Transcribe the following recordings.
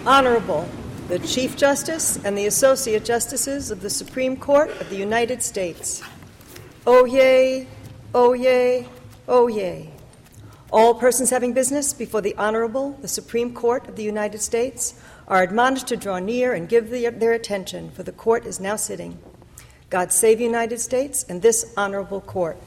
Honorable, the Chief Justice and the Associate Justices of the Supreme Court of the United States. Oyez, oyez, oyez. All persons having business before the Honorable, the Supreme Court of the United States, are admonished to draw near and give their attention, for the Court is now sitting. God save the United States and this Honorable Court.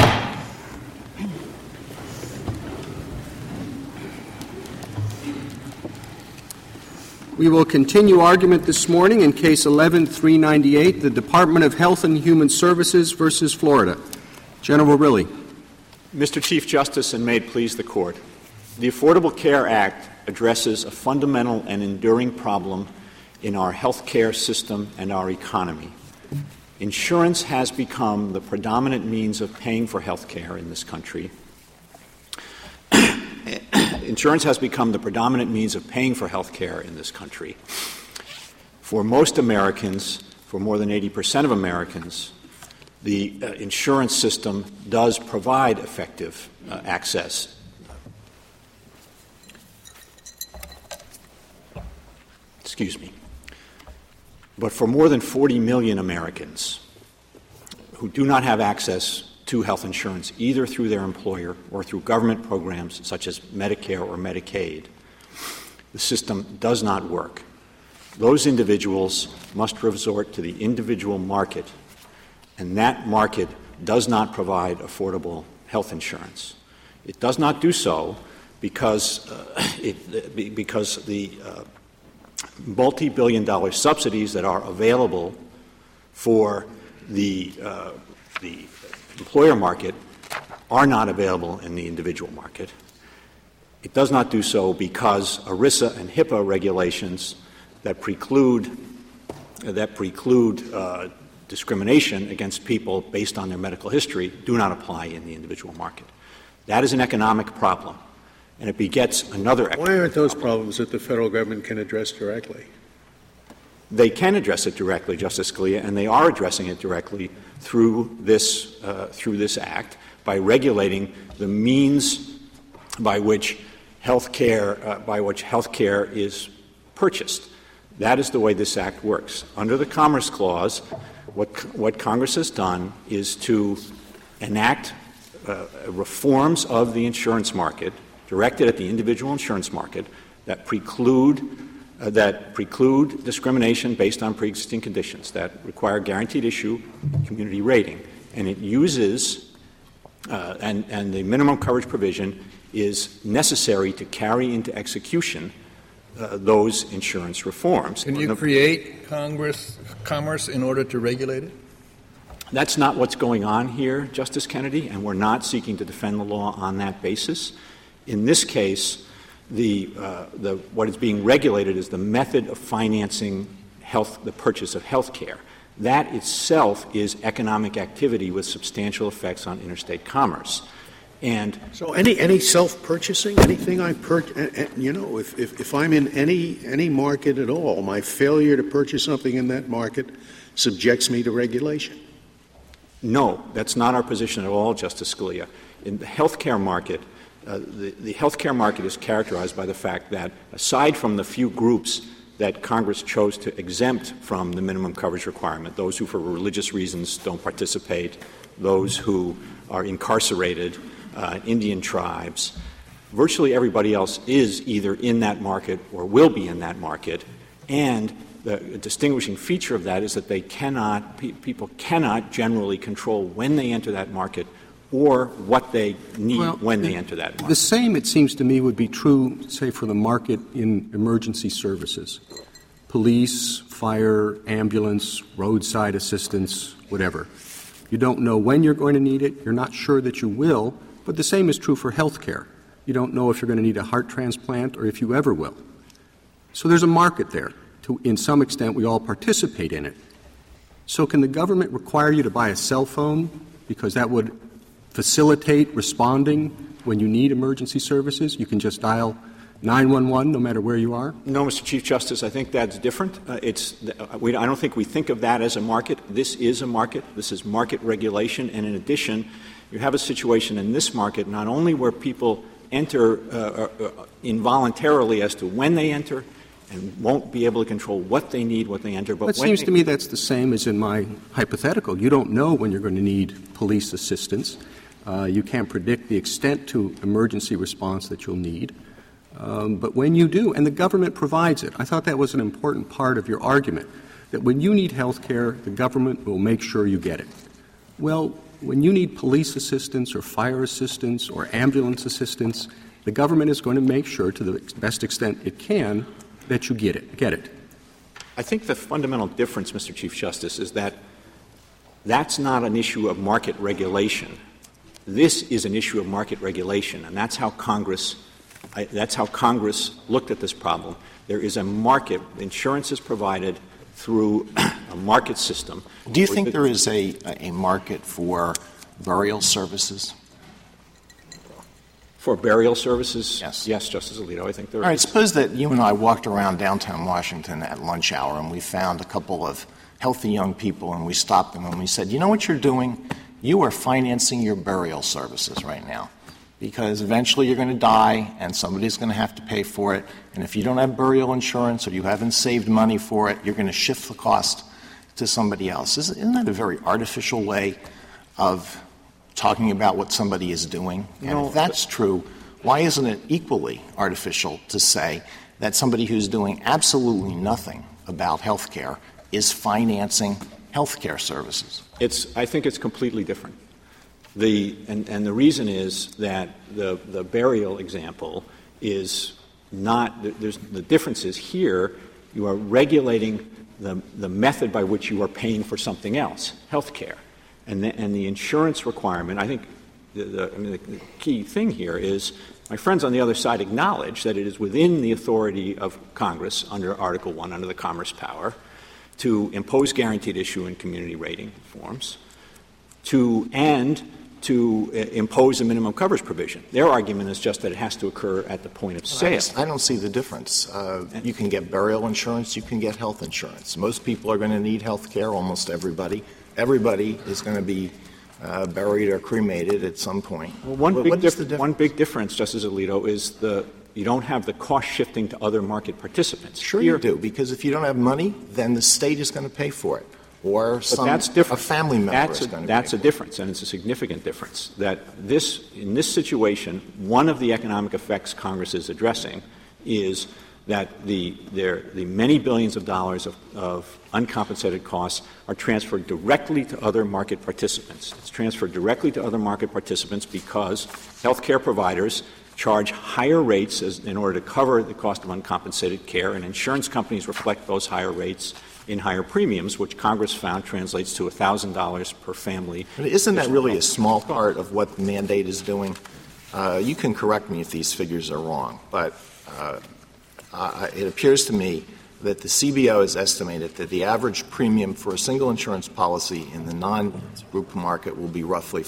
We will continue argument this morning in Case 11-398, the Department of Health and Human Services versus Florida. General Riley. Mr. Chief Justice, and may it please the Court, the Affordable Care Act addresses a fundamental and enduring problem in our health care system and our economy. Insurance has become the predominant means of paying for health care in this country. Insurance has become the predominant means of paying for health care in this country. For most Americans, for more than 80% of Americans, the insurance system does provide effective access. Excuse me. But for more than 40 million Americans who do not have access to health insurance, either through their employer or through government programs such as Medicare or Medicaid, the system does not work. Those individuals must resort to the individual market, and that market does not provide affordable health insurance. It does not do so because the multi-billion-dollar subsidies that are available for the employer market are not available in the individual market. It does not do so because ERISA and HIPAA regulations that preclude discrimination against people based on their medical history do not apply in the individual market. That is an economic problem, and it begets another economic problem. Why aren't those problems that the federal government can address directly? They can address it directly, Justice Scalia, and they are addressing it directly through this act by regulating the means by which health care is purchased. That is the way this act works. Under the Commerce Clause, what Congress has done is to enact reforms of the insurance market directed at the individual insurance market that preclude discrimination based on pre-existing conditions, that require guaranteed issue community rating. And it uses and the minimum coverage provision is necessary to carry into execution those insurance reforms. Can you create commerce in order to regulate it? That's not what's going on here, Justice Kennedy, and we're not seeking to defend the law on that basis. In this case, what is being regulated is the method of financing the purchase of health care. That itself is economic activity with substantial effects on interstate commerce. And so any self-purchasing, anything I if I'm in any market at all, my failure to purchase something in that market subjects me to regulation. No, that's not our position at all, Justice Scalia. In the healthcare market, the healthcare market is characterized by the fact that, aside from the few groups that Congress chose to exempt from the minimum coverage requirement, those who for religious reasons don't participate, those who are incarcerated, Indian tribes, virtually everybody else is either in that market or will be in that market. And the distinguishing feature of that is that people cannot generally control when they enter that market or what they need when they enter that market. The same, it seems to me, would be true, say, for the market in emergency services. Police, fire, ambulance, roadside assistance, whatever. You don't know when you're going to need it. You're not sure that you will. But the same is true for health care. You don't know if you're going to need a heart transplant or if you ever will. So there's a market there. In some extent, we all participate in it. So can the government require you to buy a cell phone because that would facilitate responding when you need emergency services? You can just dial 911 no matter where you are? No, Mr. Chief Justice, I think that's different. I don't think we think of that as a market. This is a market. This is market regulation. And in addition, you have a situation in this market not only where people enter involuntarily as to when they enter and won't be able to control what they need, what they enter. But it seems to me that's the same as in my hypothetical. You don't know when you're going to need police assistance. You can't predict the extent to emergency response that you'll need. But when you do, and the government provides it, I thought that was an important part of your argument, that when you need health care, the government will make sure you get it. Well, when you need police assistance or fire assistance or ambulance assistance, the government is going to make sure, to the best extent it can, that you get it. I think the fundamental difference, Mr. Chief Justice, is that that's not an issue of market regulation. This is an issue of market regulation, and that's how Congress looked at this problem. There is a market. Insurance is provided through a market system. Do you think there is a market for burial services? For burial services? Yes. Yes, Justice Alito, I think there is. All right, suppose that you and I walked around downtown Washington at lunch hour and we found a couple of healthy young people and we stopped them and we said, you know what you're doing? You are financing your burial services right now because eventually you're going to die and somebody's going to have to pay for it. And if you don't have burial insurance or you haven't saved money for it, you're going to shift the cost to somebody else. Isn't that a very artificial way of talking about what somebody is doing? And if that's true, why isn't it equally artificial to say that somebody who's doing absolutely nothing about health care is financing health care services? I think it's completely different. And the reason is that the burial example is not — the difference is here you are regulating the method by which you are paying for something else, health care. And the insurance requirement, I think the key thing here is my friends on the other side acknowledge that it is within the authority of Congress under Article I, under the Commerce Power, to impose guaranteed issue and community rating forms, to impose a minimum coverage provision. Their argument is just that it has to occur at the point of sale. I don't see the difference. You can get burial insurance, you can get health insurance. Most people are going to need health care, almost everybody. Everybody is going to be buried or cremated at some point. Well, one big difference, Justice Alito, is you don't have the cost shifting to other market participants. Sure you do, because if you don't have money, then the state is going to pay for it. Or a family member is going to pay That's a difference, and it's a significant difference. That in this situation, one of the economic effects Congress is addressing is that the many billions of dollars of uncompensated costs are transferred directly to other market participants. It's transferred directly to other market participants because healthcare providers charge higher rates in order to cover the cost of uncompensated care, and insurance companies reflect those higher rates in higher premiums, which Congress found translates to $1,000 per family. But isn't that really a small part of what the mandate is doing? You can correct me if these figures are wrong, but it appears to me that the CBO has estimated that the average premium for a single insurance policy in the non-group market will be roughly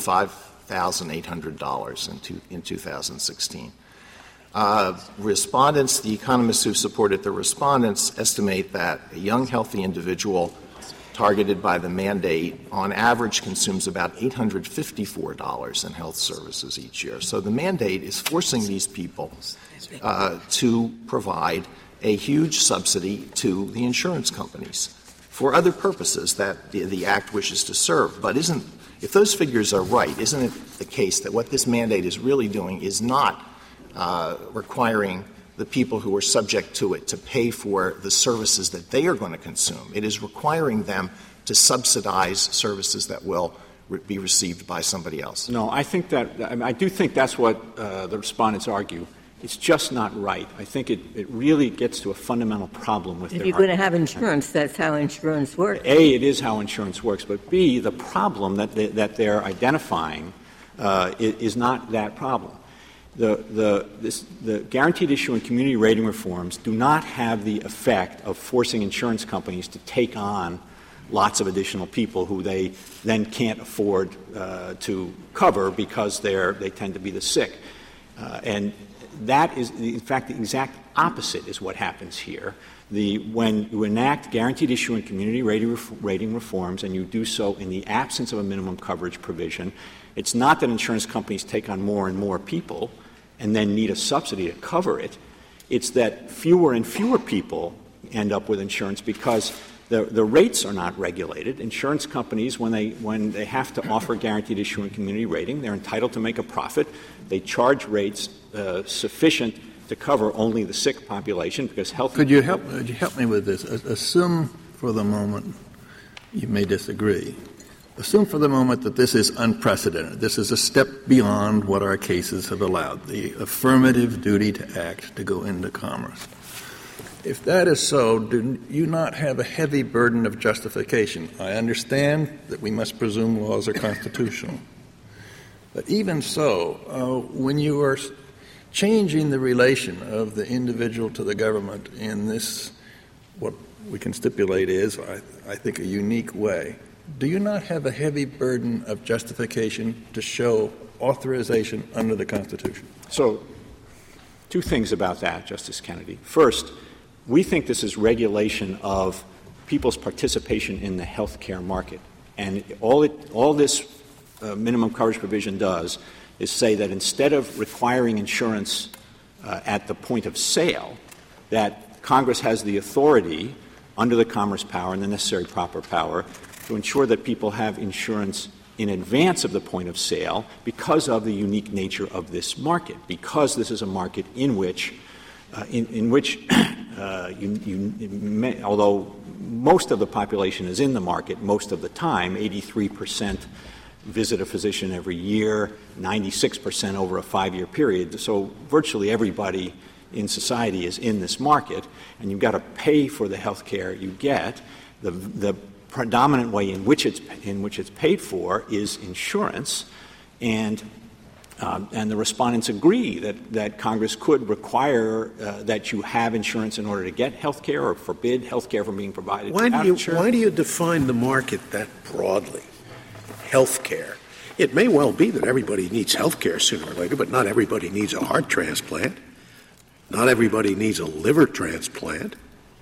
$5,800 in 2016. Respondents, the economists who supported the respondents, estimate that a young, healthy individual targeted by the mandate on average consumes about $854 in health services each year. So the mandate is forcing these people to provide a huge subsidy to the insurance companies for other purposes that the Act wishes to serve. But if those figures are right, isn't it the case that what this mandate is really doing is not requiring the people who are subject to it to pay for the services that they are going to consume? It is requiring them to subsidize services that will be received by somebody else. No, I do think that's what the respondents argue. It's just not right. I think it really gets to a fundamental problem with if their you're going to have insurance, that's how insurance works. A, it is how insurance works, but B, the problem that they're identifying is not that problem. The guaranteed issue and community rating reforms do not have the effect of forcing insurance companies to take on lots of additional people who they then can't afford to cover because they tend to be the sick. And that is, in fact, the exact opposite is what happens here. When you enact guaranteed issue and community rating reforms and you do so in the absence of a minimum coverage provision, it's not that insurance companies take on more and more people and then need a subsidy to cover it. It's that fewer and fewer people end up with insurance because the rates are not regulated. Insurance companies, when they have to offer guaranteed issue and community rating, they're entitled to make a profit. They charge rates sufficient to cover only the sick population because health. Could you help me with this? Assume for the moment, you may disagree, assume for the moment that this is unprecedented. This is a step beyond what our cases have allowed, the affirmative duty to act to go into commerce. If that is so, do you not have a heavy burden of justification? I understand that we must presume laws are constitutional. But even so, when you are changing the relation of the individual to the government in this, what we can stipulate is, I think, a unique way, do you not have a heavy burden of justification to show authorization under the Constitution? So, two things about that, Justice Kennedy. First, we think this is regulation of people's participation in the health care market. And all this minimum coverage provision does is say that instead of requiring insurance at the point of sale, that Congress has the authority under the commerce power and the necessary proper power to ensure that people have insurance in advance of the point of sale because of the unique nature of this market, because this is a market in which although most of the population is in the market most of the time, 83% visit a physician every year, 96% over a 5-year period. So virtually everybody in society is in this market, and you've got to pay for the health care you get. The predominant way in which it's paid for is insurance, and the respondents agree that Congress could require that you have insurance in order to get health care or forbid health care from being provided. Why do you define the market that broadly? Health care. It may well be that everybody needs health care sooner or later, but not everybody needs a heart transplant. Not everybody needs a liver transplant.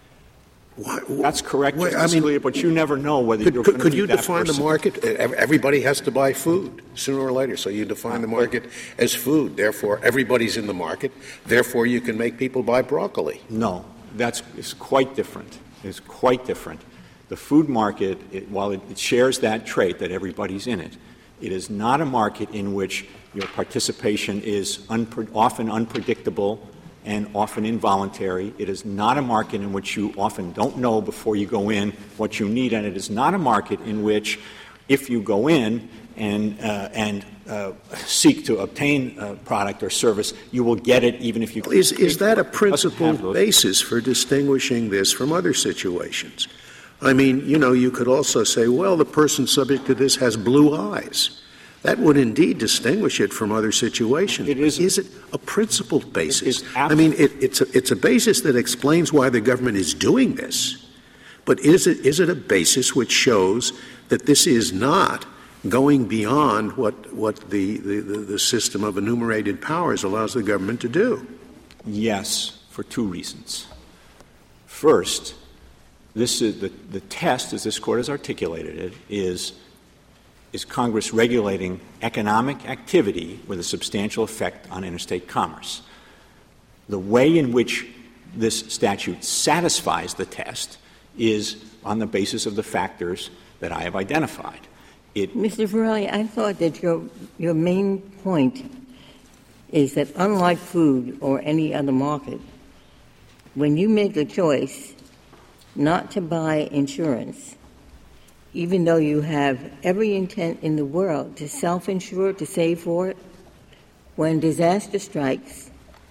That's correct, but you never know whether you're going to be that person. Could you define the market? Everybody has to buy food sooner or later, so you define the market as food. Therefore, everybody's in the market. Therefore, you can make people buy broccoli. No, it's quite different. It's quite different. The food market, while it shares that trait that everybody's in it, it is not a market in which your participation is often unpredictable and often involuntary. It is not a market in which you often don't know before you go in what you need, and it is not a market in which, if you go in and seek to obtain a product or service, you will get it even if you can't. Is that a principled basis for distinguishing this from other situations? I mean, you could also say, well, the person subject to this has blue eyes. That would indeed distinguish it from other situations. Is it a principled basis? I mean, it's a basis that explains why the government is doing this, but is it a basis which shows that this is not going beyond what the system of enumerated powers allows the government to do? Yes, for two reasons. First, this is the test, as this Court has articulated it, is Congress regulating economic activity with a substantial effect on interstate commerce. The way in which this statute satisfies the test is on the basis of the factors that I have identified. Mr. Verrilli, I thought that your main point is that unlike food or any other market, when you make a choice not to buy insurance, even though you have every intent in the world to self-insure, to save for it, when disaster strikes,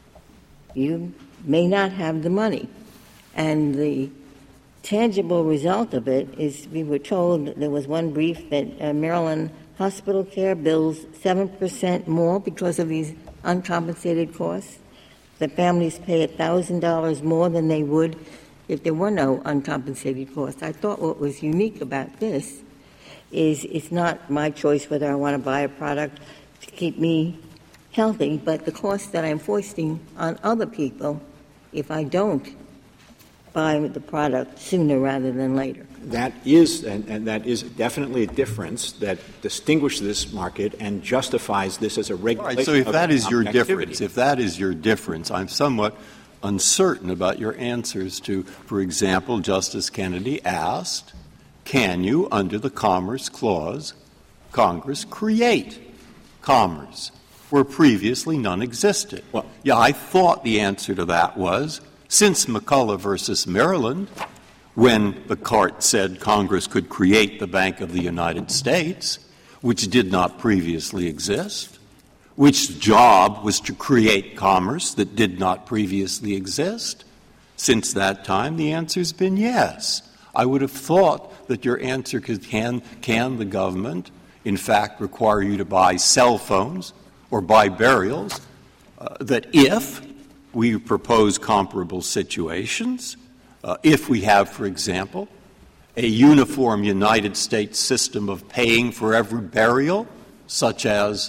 you may not have the money. And the tangible result of it is, we were told, there was one brief that Maryland hospital care bills 7% more because of these uncompensated costs. The families pay $1,000 more than they would if there were no uncompensated costs. I thought what was unique about this is it's not my choice whether I want to buy a product to keep me healthy, but the cost that I'm foisting on other people if I don't buy the product sooner rather than later. That is, and that is definitely a difference that distinguishes this market and justifies this as a regulation. Right, so if that is your activity. difference, I'm somewhat uncertain about your answers to, for example, Justice Kennedy asked, can you, under the Commerce Clause, Congress create commerce where previously none existed? Well, I thought the answer to that was, since McCulloch versus Maryland, when the court said Congress could create the Bank of the United States, which did not previously exist, which job was to create commerce that did not previously exist. Since that time, the answer's been yes. I would have thought that your answer can the government, in fact, require you to buy cell phones or buy burials, that if we propose comparable situations, if we have, for example, a uniform United States system of paying for every burial, such as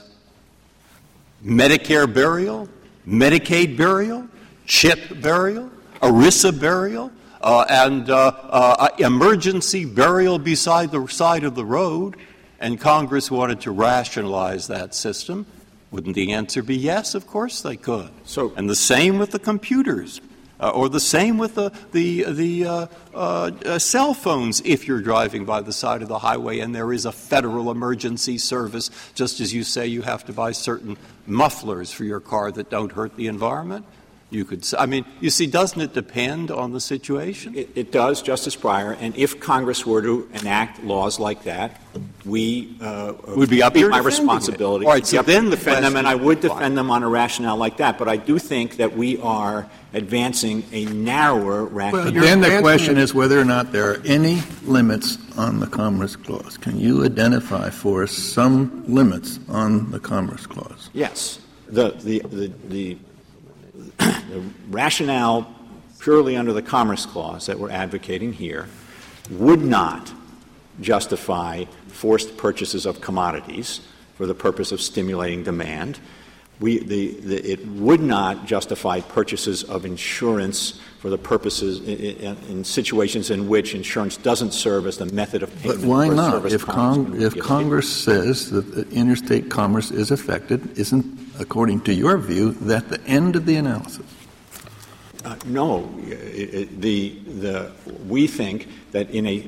Medicare burial, Medicaid burial, CHIP burial, ERISA burial, and emergency burial beside the side of the road, and Congress wanted to rationalize that system, wouldn't the answer be yes? Of course they could. And the same with the computers. Or the same with the cell phones if you're driving by the side of the highway and there is a federal emergency service, just as you say you have to buy certain mufflers for your car that don't hurt the environment. You could — I mean, you see, doesn't it depend on the situation? It does, Justice Breyer, and if Congress were to enact laws like that, we would be up here my responsibility. All right, so then the defend them, and I would defend them on a rationale like that. But I do think that we are advancing a narrower rationale. Well, then the question is whether or not there are any limits on the Commerce Clause. Can you identify for us some limits on the Commerce Clause? Yes. The rationale purely under the Commerce Clause that we're advocating here would not justify forced purchases of commodities for the purpose of stimulating demand. It would not justify purchases of insurance for the purposes in situations in which insurance doesn't serve as the method of payment. But why not? If Congress says that interstate commerce is affected, isn't, according to your view, that the end of the analysis? No. We think that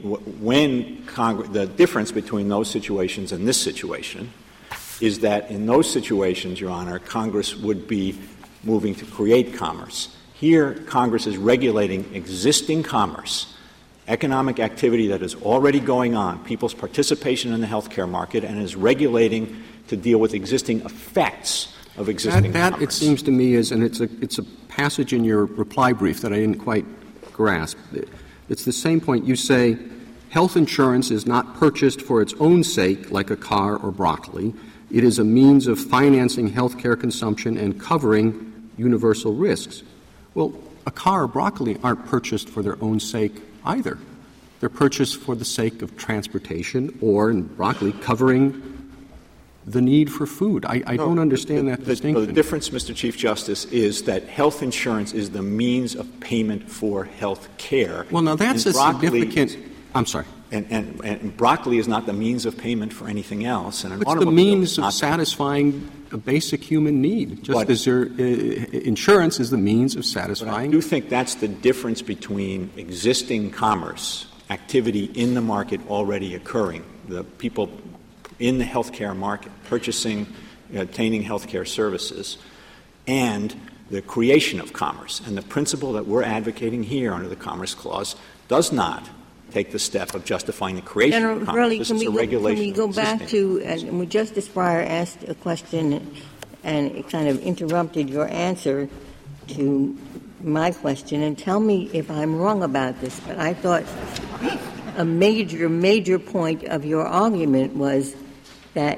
the difference between those situations and this situation is that in those situations, Your Honor, Congress would be moving to create commerce. Here, Congress is regulating existing commerce, economic activity that is already going on, people's participation in the healthcare market, and is regulating to deal with existing effects of existing that commerce. It seems to me is, and it's a passage in your reply brief that I didn't quite grasp. It's the same point. You say health insurance is not purchased for its own sake like a car or broccoli. It is a means of financing healthcare consumption and covering universal risks. Well, a car or broccoli aren't purchased for their own sake either. They're purchased for the sake of transportation or, in broccoli, covering the need for food. I don't understand that distinction. The difference, Mr. Chief Justice, is that health insurance is the means of payment for health care. Well, now that's a significant — I'm sorry. And broccoli is not the means of payment for anything else. And it's the means of satisfying a basic human need, just as your insurance is the means of satisfying. I do think that's the difference between existing commerce, activity in the market already occurring, the people in the healthcare market purchasing, obtaining healthcare services, and the creation of commerce. And the principle that we're advocating here under the Commerce Clause does not take the step of justifying the creation of commerce. This is a regulation. Can we go back to, and Justice Breyer asked a question and it kind of interrupted your answer to my question, and tell me if I'm wrong about this, but I thought a major point of your argument was that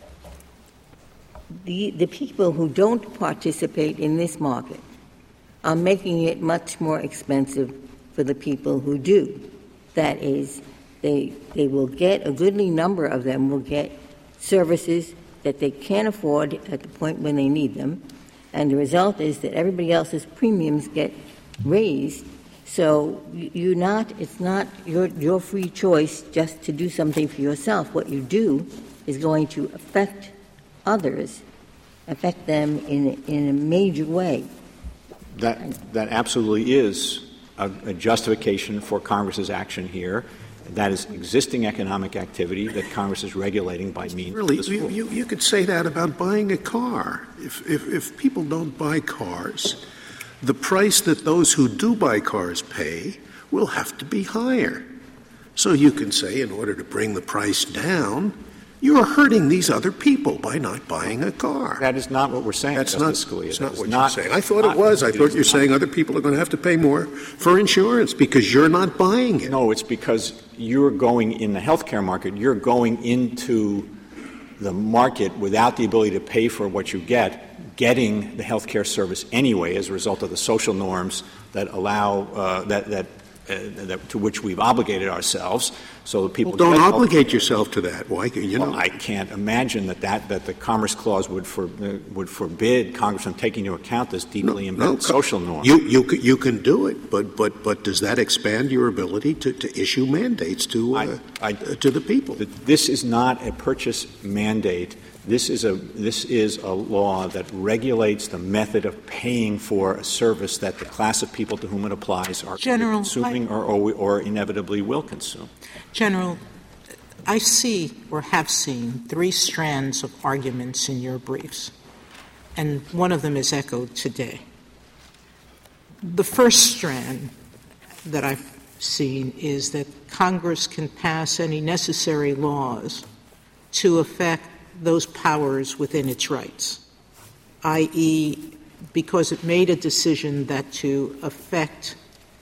the people who don't participate in this market are making it much more expensive for the people who do. That is, they will get — a goodly number of them will get services that they can't afford at the point when they need them, and the result is that everybody else's premiums get raised. So it's not your free choice just to do something for yourself. What you do is going to affect others, affect them in a major way. That absolutely is a justification for Congress's action here. That is existing economic activity that Congress is regulating by means really, of this rule. You could say that about buying a car. If people don't buy cars, the price that those who do buy cars pay will have to be higher. So you can say, in order to bring the price down, you're hurting these other people by not buying a car. That is not what we're saying, Justice Scalia. That's not what you're saying. I thought it was. I thought you're saying other people are going to have to pay more for insurance because you're not buying it. No, it's because you're going in the healthcare market, you're going into the market without the ability to pay for what you get, getting the healthcare service anyway as a result of the social norms that allow that to which we've obligated ourselves. So that people don't obligate yourself to that. Why? I can't imagine that the Commerce Clause would forbid Congress from taking into account this deeply embedded social norm. You can do it, but does that expand your ability to issue mandates to the people? This is not a purchase mandate. This is a law that regulates the method of paying for a service that the class of people to whom it applies are consuming or inevitably will consume. General, I see or have seen three strands of arguments in your briefs, and one of them is echoed today. The first strand that I've seen is that Congress can pass any necessary laws to affect those powers within its rights, i.e., because it made a decision that to affect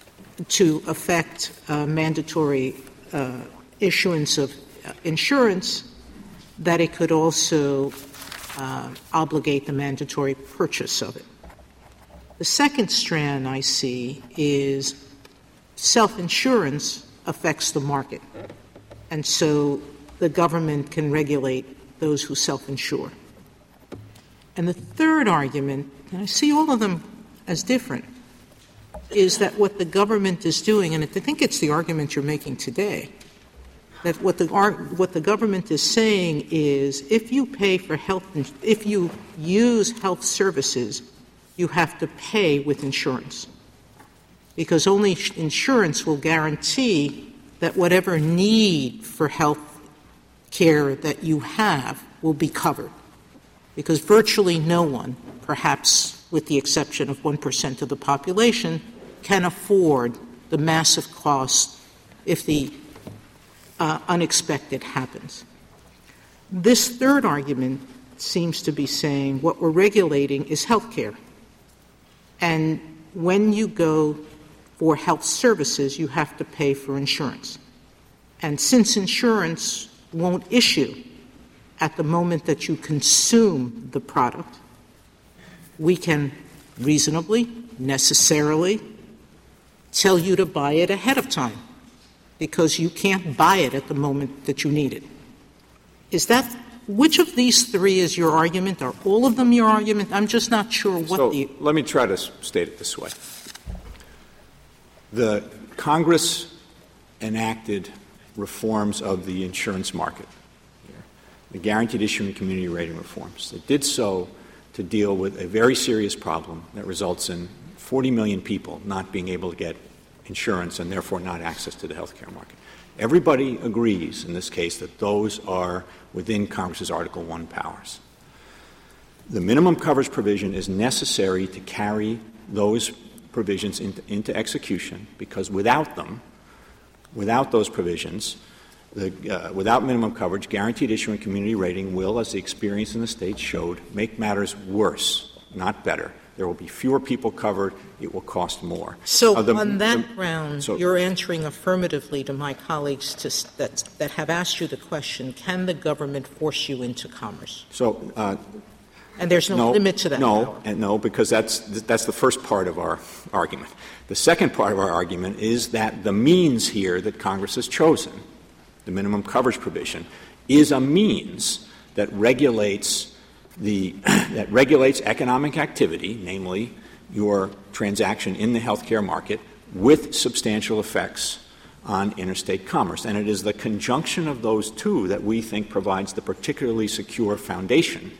mandatory issuance of insurance, that it could also obligate the mandatory purchase of it. The second strand I see is self-insurance affects the market, and so the government can regulate those who self-insure. And the third argument, and I see all of them as different, is that what the government is doing, and I think it's the argument you're making today, that what the government is saying is if you pay for if you use health services, you have to pay with insurance, because only insurance will guarantee that whatever need for health care that you have will be covered, because virtually no one, perhaps with the exception of 1% of the population, can afford the massive cost if the unexpected happens. This third argument seems to be saying what we're regulating is health care. And when you go for health services, you have to pay for insurance. And since insurance won't issue at the moment that you consume the product, we can reasonably, necessarily tell you to buy it ahead of time because you can't buy it at the moment that you need it. Which of these three is your argument? Are all of them your argument? I'm just not sure what let me try to state it this way. The Congress enacted reforms of the insurance market, the guaranteed issue and community rating reforms. It did so to deal with a very serious problem that results in 40 million people not being able to get insurance and therefore not access to the health care market. Everybody agrees in this case that those are within Congress's Article I powers. The minimum coverage provision is necessary to carry those provisions into execution, because without those provisions, without minimum coverage, guaranteed issue and community rating will, as the experience in the states showed, make matters worse, not better. There will be fewer people covered. It will cost more. So on that ground, you're answering affirmatively to my colleagues that have asked you the question, can the government force you into commerce? And there's no limit to that power. No, because that's the first part of our argument. The second part of our argument is that the means here that Congress has chosen, the minimum coverage provision, is a means that regulates economic activity, namely your transaction in the healthcare market, with substantial effects on interstate commerce. And it is the conjunction of those two that we think provides the particularly secure foundation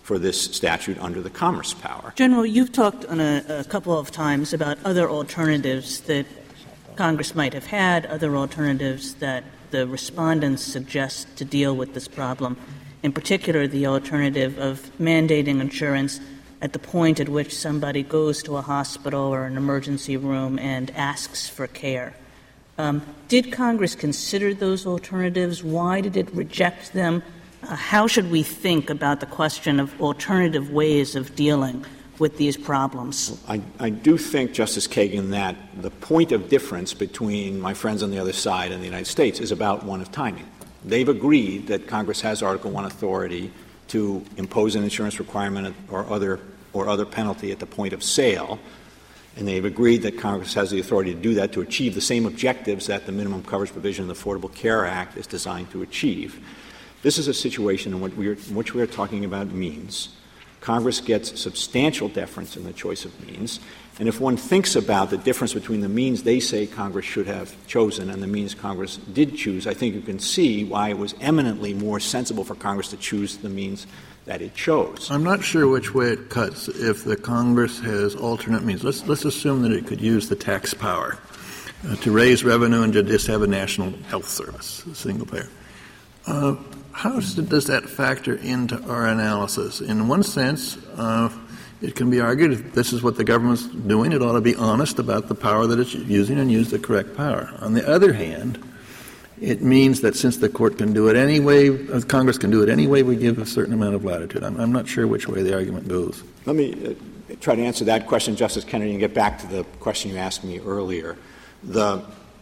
for this statute under the commerce power. General, you've talked on a couple of times about other alternatives that Congress might have had, other alternatives that the respondents suggest to deal with this problem, in particular the alternative of mandating insurance at the point at which somebody goes to a hospital or an emergency room and asks for care. Did Congress consider those alternatives? Why did it reject them? How should we think about the question of alternative ways of dealing with these problems? I do think, Justice Kagan, that the point of difference between my friends on the other side and the United States is about one of timing. They've agreed that Congress has Article I authority to impose an insurance requirement or other penalty at the point of sale, and they've agreed that Congress has the authority to do that to achieve the same objectives that the minimum coverage provision of the Affordable Care Act is designed to achieve. This is a situation in which we are talking about means. Congress gets substantial deference in the choice of means, and if one thinks about the difference between the means they say Congress should have chosen and the means Congress did choose, I think you can see why it was eminently more sensible for Congress to choose the means that it chose. I'm not sure which way it cuts if the Congress has alternate means. Let's assume that it could use the tax power to raise revenue and to just have a national health service, a single payer. How does that factor into our analysis? In one sense, it can be argued if this is what the government's doing, it ought to be honest about the power that it's using and use the correct power. On the other hand, it means that since the court can do it anyway, Congress can do it anyway, we give a certain amount of latitude. I'm not sure which way the argument goes. Let me try to answer that question, Justice Kennedy, and get back to the question you asked me earlier. I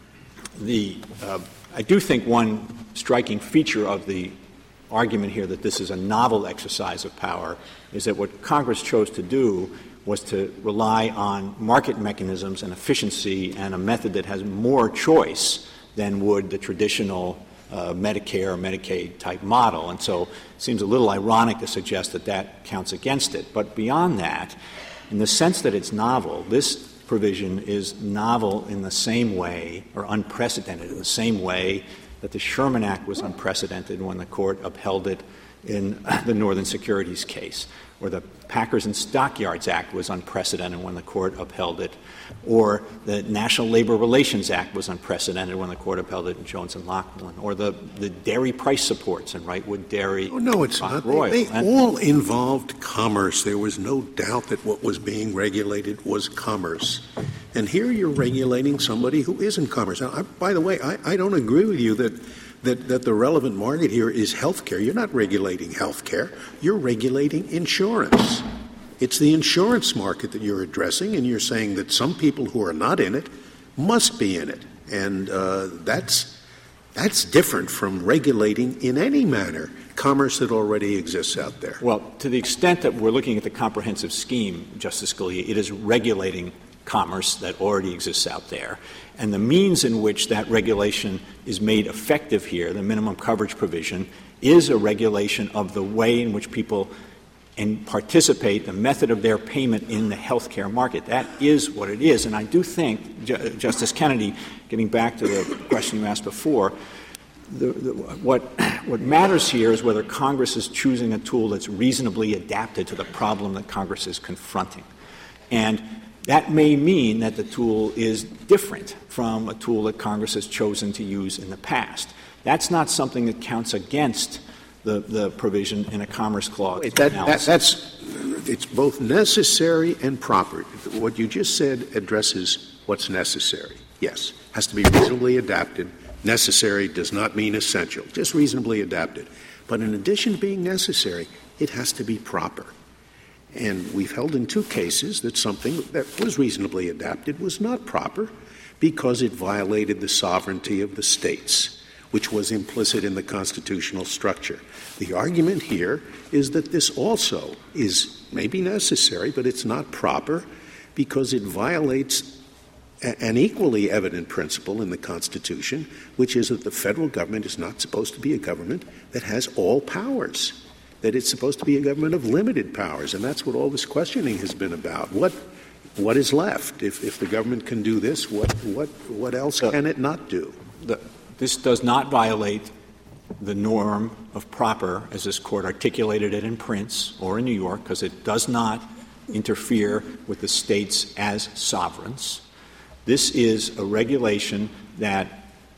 do think one striking feature of the argument here that this is a novel exercise of power is that what Congress chose to do was to rely on market mechanisms and efficiency and a method that has more choice than would the traditional Medicare or Medicaid type model. And so it seems a little ironic to suggest that that counts against it. But beyond that, in the sense that it's novel, this provision is novel in the same way, or unprecedented in the same way, that the Sherman Act was unprecedented when the court upheld it in the Northern Securities case, or the Packers and Stockyards Act was unprecedented when the court upheld it, or the National Labor Relations Act was unprecedented when the court upheld it in Jones and Lockwood, or the dairy price supports in Wrightwood Dairy. Oh, no, it's not. They all involved commerce. There was no doubt that what was being regulated was commerce. And here you're regulating somebody who isn't commerce. Now, by the way, I don't agree with you that the relevant market here is health care. You're not regulating health care. You're regulating insurance. It's the insurance market that you're addressing, and you're saying that some people who are not in it must be in it. And that's different from regulating in any manner commerce that already exists out there. Well, to the extent that we're looking at the comprehensive scheme, Justice Scalia, it is regulating commerce that already exists out there. And the means in which that regulation is made effective here, the minimum coverage provision, is a regulation of the way in which people participate, the method of their payment in the health care market. That is what it is. And I do think, Justice Kennedy, getting back to the question you asked before, what matters here is whether Congress is choosing a tool that's reasonably adapted to the problem that Congress is confronting. And that may mean that the tool is different from a tool that Congress has chosen to use in the past. That's not something that counts against the provision in a Commerce Clause. It's both necessary and proper. What you just said addresses what's necessary. Yes, has to be reasonably adapted. Necessary does not mean essential, just reasonably adapted. But in addition to being necessary, it has to be proper. And we've held in two cases that something that was reasonably adapted was not proper because it violated the sovereignty of the states, which was implicit in the constitutional structure. The argument here is that this also is maybe necessary, but it's not proper because it violates an equally evident principle in the Constitution, which is that the federal government is not supposed to be a government that has all powers, that it's supposed to be a government of limited powers, and that's what all this questioning has been about. What is left? If the government can do this, what else can it not do? This does not violate the norm of proper, as this Court articulated it in Prince or in New York, because it does not interfere with the states as sovereigns. This is a regulation that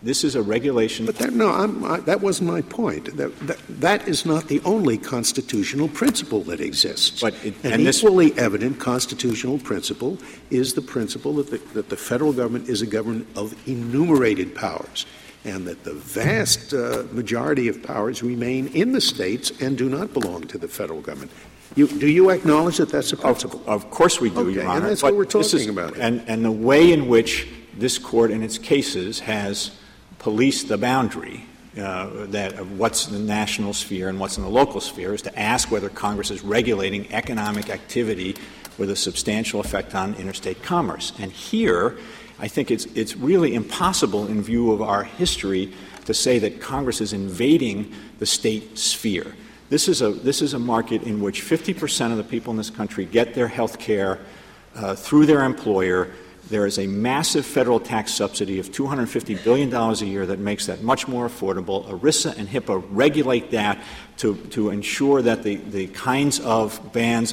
But that wasn't my point. That is not the only constitutional principle that exists. An equally evident constitutional principle is the principle that the federal government is a government of enumerated powers, and that the vast majority of powers remain in the states and do not belong to the federal government. Do you acknowledge that that's a principle? Of course we do, Your Honor. And that's what we're talking about here. And the way in which this Court in its cases has police the boundary of what's in the national sphere and what's in the local sphere is to ask whether Congress is regulating economic activity with a substantial effect on interstate commerce. And here, I think it's really impossible in view of our history to say that Congress is invading the state sphere. This is a market in which 50% of the people in this country get their health care through their employer. There is a massive federal tax subsidy of $250 billion a year that makes that much more affordable. ERISA and HIPAA regulate that to ensure that the kinds of bans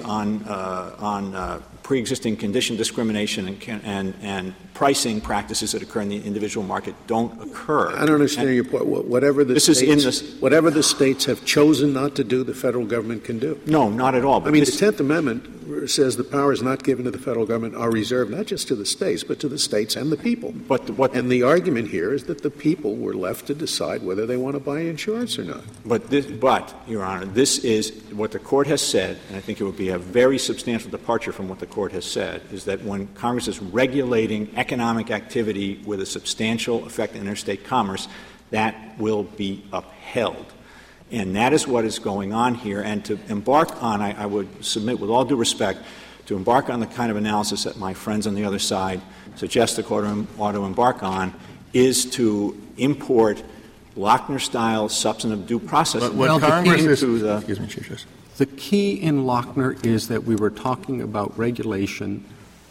on pre-existing condition discrimination and pricing practices that occur in the individual market don't occur. I don't understand your point. Whatever the states have chosen not to do, the federal government can do. No, not at all. But the 10th Amendment says the powers not given to the federal government are reserved not just to the states, but to the states and the people. And the argument here is that the people were left to decide whether they want to buy insurance or not. But, Your Honor, this is what the Court has said, and I think it would be a very substantial departure from what the Court has said, is that when Congress is regulating economic activity with a substantial effect on interstate commerce, that will be upheld. And that is what is going on here. And to embark on, I would submit with all due respect, to embark on the kind of analysis that my friends on the other side suggest the Court ought to embark on is to import Lochner-style substantive due process. The key in Lochner is that we were talking about regulation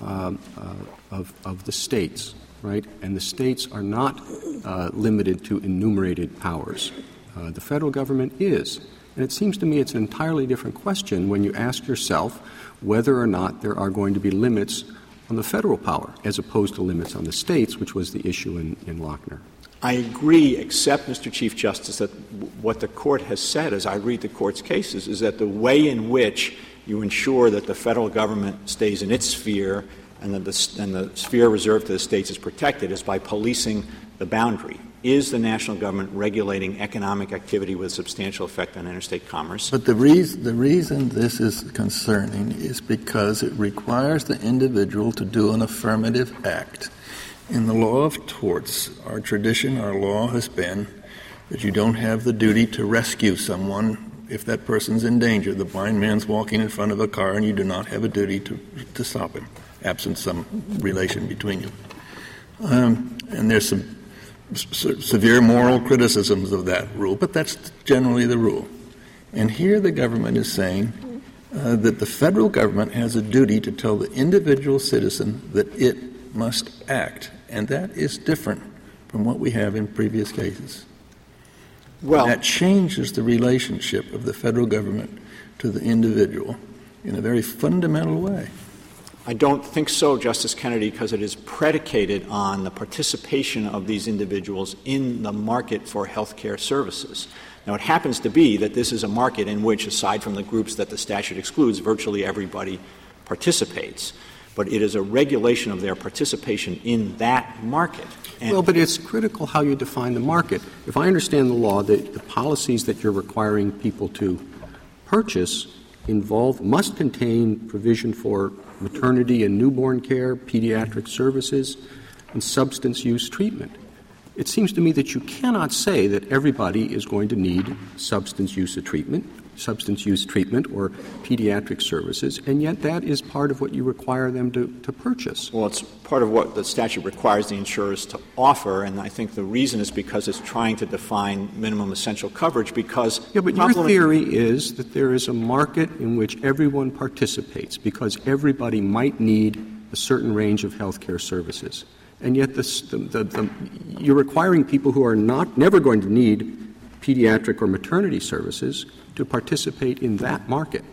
of the states, right? And the states are not limited to enumerated powers. The federal government is. And it seems to me it's an entirely different question when you ask yourself whether or not there are going to be limits on the federal power as opposed to limits on the states, which was the issue in Lochner. I agree, except, Mr. Chief Justice, that what the Court has said, as I read the Court's cases, is that the way in which you ensure that the federal government stays in its sphere and that the sphere reserved to the states is protected is by policing the boundary. Is the national government regulating economic activity with substantial effect on interstate commerce? But the reason this is concerning is because it requires the individual to do an affirmative act. In the law of torts, our tradition, our law has been that you don't have the duty to rescue someone if that person's in danger. The blind man's walking in front of a car and you do not have a duty to stop him, absent some relation between you. And there's some severe moral criticisms of that rule, but that's generally the rule. And here the government is saying that the federal government has a duty to tell the individual citizen that it must act, and that is different from what we have in previous cases. Well, that changes the relationship of the federal government to the individual in a very fundamental way. I don't think so, Justice Kennedy, because it is predicated on the participation of these individuals in the market for health care services. Now, it happens to be that this is a market in which, aside from the groups that the statute excludes, virtually everybody participates. But it is a regulation of their participation in that market. But it's critical how you define the market. If I understand the law, the policies that you're requiring people to purchase must contain provision for maternity and newborn care, pediatric services, and substance use treatment. It seems to me that you cannot say that everybody is going to need substance use treatment or pediatric services, and yet that is part of what you require them to purchase. Well, it's part of what the statute requires the insurers to offer, and I think the reason is because it's trying to define minimum essential coverage because... Yeah, but your theory is that there is a market in which everyone participates because everybody might need a certain range of health care services. And yet you're requiring people who are never going to need pediatric or maternity services to participate in that market.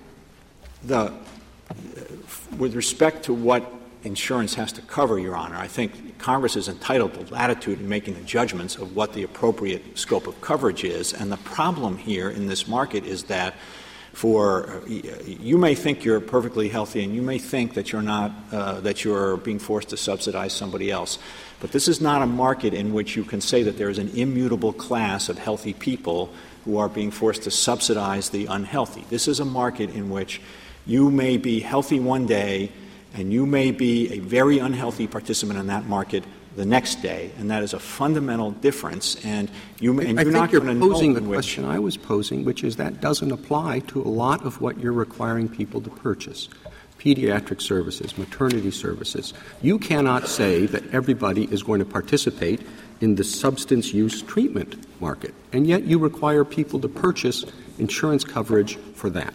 With respect to what insurance has to cover, Your Honor, I think Congress is entitled to latitude in making the judgments of what the appropriate scope of coverage is. And the problem here in this market is that you may think you're perfectly healthy and you may think that you're not, that you're being forced to subsidize somebody else. But this is not a market in which you can say that there is an immutable class of healthy people who are being forced to subsidize the unhealthy. This is a market in which you may be healthy one day and you may be a very unhealthy participant in that market the next day, and that is a fundamental difference. And you're not going to know. Posing the question I was posing, which is that doesn't apply to a lot of what you're requiring people to purchase. Pediatric services, maternity services. You cannot say that everybody is going to participate in the substance use treatment market, and yet you require people to purchase insurance coverage for that.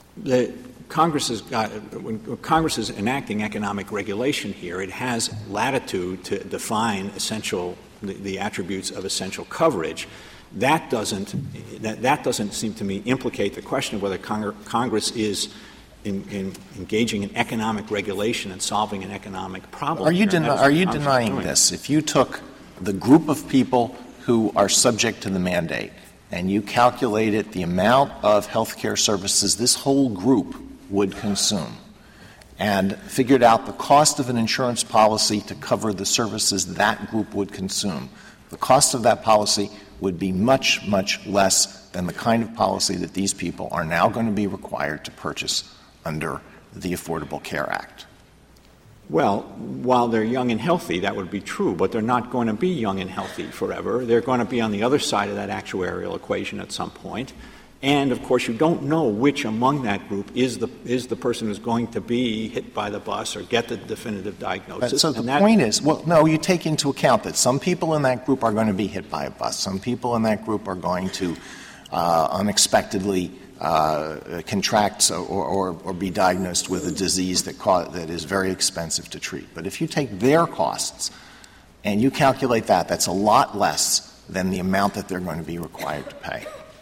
When Congress is enacting economic regulation here, it has latitude to define the attributes of essential coverage. That doesn't seem to me implicate the question of whether Congress is engaging in economic regulation and solving an economic problem. Are you denying this? If you took the group of people who are subject to the mandate and you calculated the amount of health care services this whole group would consume and figured out the cost of an insurance policy to cover the services that group would consume, the cost of that policy would be much, much less than the kind of policy that these people are now going to be required to purchase under the Affordable Care Act. Well, while they're young and healthy, that would be true, but they're not going to be young and healthy forever. They're going to be on the other side of that actuarial equation at some point. And, of course, you don't know which among that group is the person who's going to be hit by the bus or get the definitive diagnosis. So the point is, you take into account that some people in that group are going to be hit by a bus. Some people in that group are going to unexpectedly contract or be diagnosed with a disease that is very expensive to treat. But if you take their costs and you calculate that's a lot less than the amount that they're going to be required to pay.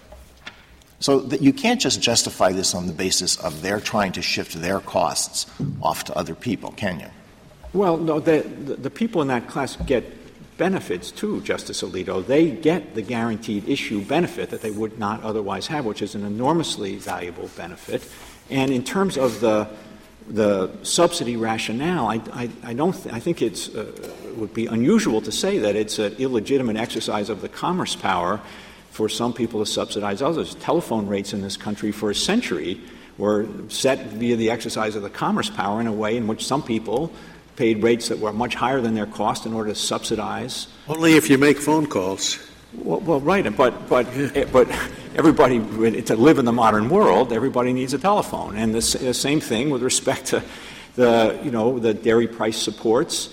So that you can't just justify this on the basis of they're trying to shift their costs off to other people, can you? Well, no, the people in that class get benefits too, Justice Alito. They get the guaranteed issue benefit that they would not otherwise have, which is an enormously valuable benefit. And in terms of the subsidy rationale, I think it would be unusual to say that it's an illegitimate exercise of the commerce power for some people to subsidize others. Telephone rates in this country for a century were set via the exercise of the commerce power in a way in which some people paid rates that were much higher than their cost in order to subsidize. Only if you make phone calls. Well, right, but everybody, to live in the modern world, everybody needs a telephone. And the same thing with respect to the dairy price supports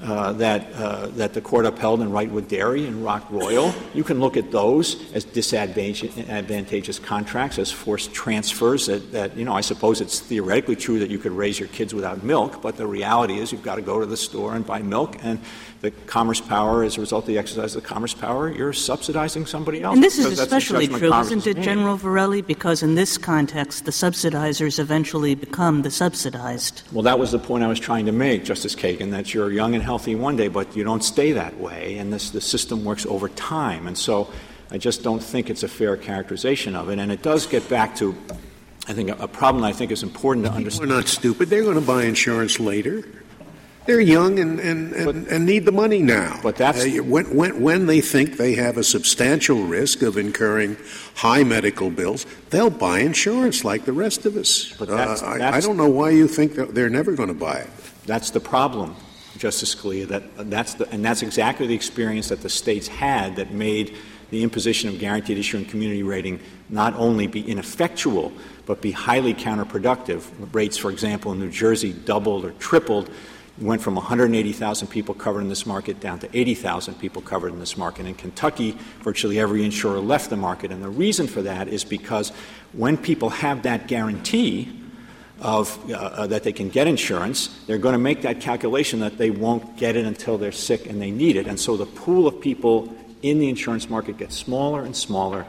that the court upheld in Wrightwood Dairy and Rock Royal. You can look at those as disadvantageous contracts, as forced transfers that I suppose it's theoretically true that you could raise your kids without milk, but the reality is you've got to go to the store and buy milk, and the commerce power, as a result of the exercise of the commerce power, you're subsidizing somebody else. And this is especially true, isn't it, General Varelli? Because in this context, the subsidizers eventually become the subsidized. Well, that was the point I was trying to make, Justice Kagan, that you're young and healthy one day, but you don't stay that way, and the system works over time. And so I just don't think it's a fair characterization of it. And it does get back to, I think, a problem I think is important to understand. We're not stupid. They're going to buy insurance later. They're young and need the money now. But that's when they think they have a substantial risk of incurring high medical bills, they'll buy insurance like the rest of us. But I don't know why you think that they're never going to buy it. That's the problem, Justice Scalia. That's exactly the experience that the states had that made the imposition of guaranteed issue and community rating not only be ineffectual, but be highly counterproductive. Rates, for example, in New Jersey doubled or tripled. Went from 180,000 people covered in this market down to 80,000 people covered in this market. In Kentucky, virtually every insurer left the market. And the reason for that is because when people have that guarantee of that they can get insurance, they're going to make that calculation that they won't get it until they're sick and they need it. And so the pool of people in the insurance market gets smaller and smaller.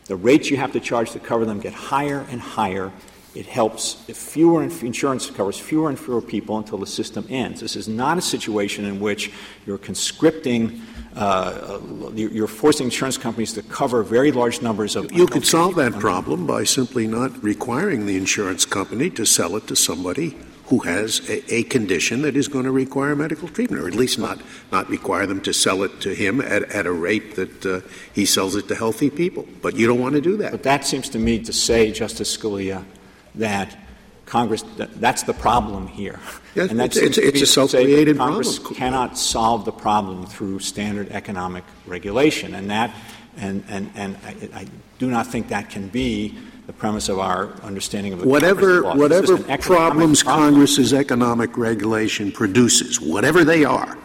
The rates you have to charge to cover them get higher and higher. It helps if insurance covers fewer and fewer people until the system ends. This is not a situation in which you're conscripting you're forcing insurance companies to cover very large numbers of. You could solve that problem by simply not requiring the insurance company to sell it to somebody who has a condition that is going to require medical treatment, or at least not require them to sell it to him at a rate that he sells it to healthy people. But you don't want to do that. But that seems to me to say, Justice Scalia, that Congress that's the problem here. Yes, and that's it's a self-created Congress problem. Cannot solve the problem through standard economic regulation, and that and I do not think that can be the premise of our understanding of the whatever problems problem. Congress's economic regulation produces, whatever they are,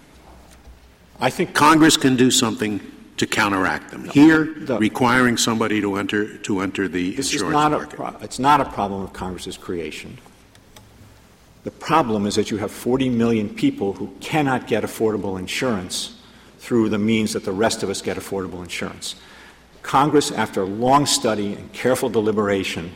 I think Congress can do something to counteract them. Here, requiring somebody to enter the insurance market. It's not a problem of Congress's creation. The problem is that you have 40 million people who cannot get affordable insurance through the means that the rest of us get affordable insurance. Congress, after long study and careful deliberation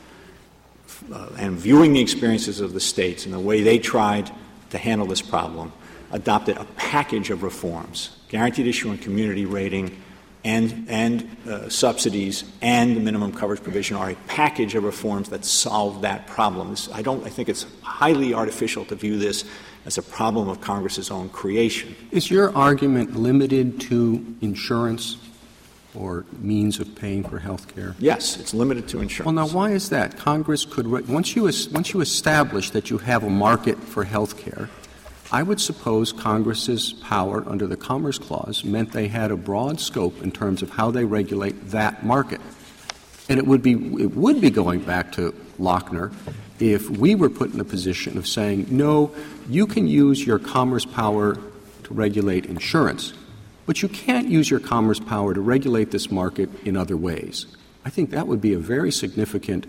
and viewing the experiences of the states and the way they tried to handle this problem, adopted a package of reforms, guaranteed issue and community rating and subsidies and the minimum coverage provision are a package of reforms that solve that problem. I think it's highly artificial to view this as a problem of Congress's own creation. Is your argument limited to insurance or means of paying for health care? Yes, it's limited to insurance. Well, now, why is that? Congress could once you establish that you have a market for health care, I would suppose Congress's power under the Commerce Clause meant they had a broad scope in terms of how they regulate that market. And it would be going back to Lochner if we were put in a position of saying, no, you can use your commerce power to regulate insurance, but you can't use your commerce power to regulate this market in other ways. I think that would be a very significant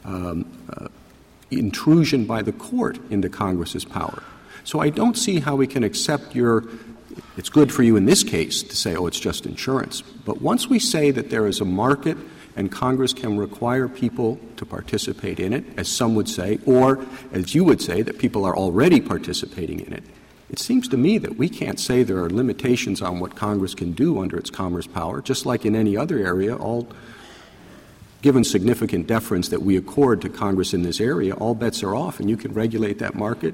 intrusion by the court into Congress's power. So I don't see how we can accept it's good for you in this case to say, oh, it's just insurance. But once we say that there is a market and Congress can require people to participate in it, as some would say, or as you would say, that people are already participating in it, it seems to me that we can't say there are limitations on what Congress can do under its commerce power, just like in any other area, given significant deference that we accord to Congress in this area, all bets are off, and you can regulate that market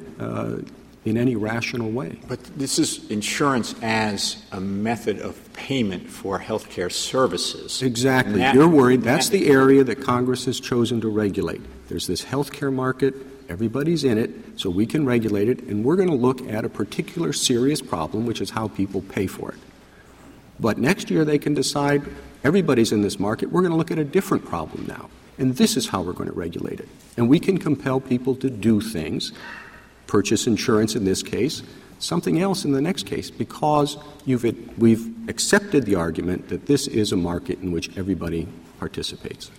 in any rational way. But this is insurance as a method of payment for health care services. Exactly. You're worried that's the area that Congress has chosen to regulate. There's this health care market. Everybody's in it, so we can regulate it, and we're going to look at a particular serious problem, which is how people pay for it. But next year they can decide everybody's in this market. We're going to look at a different problem now, and this is how we're going to regulate it. And we can compel people to do things, purchase insurance in this case, something else in the next case, because we've accepted the argument that this is a market in which everybody participates.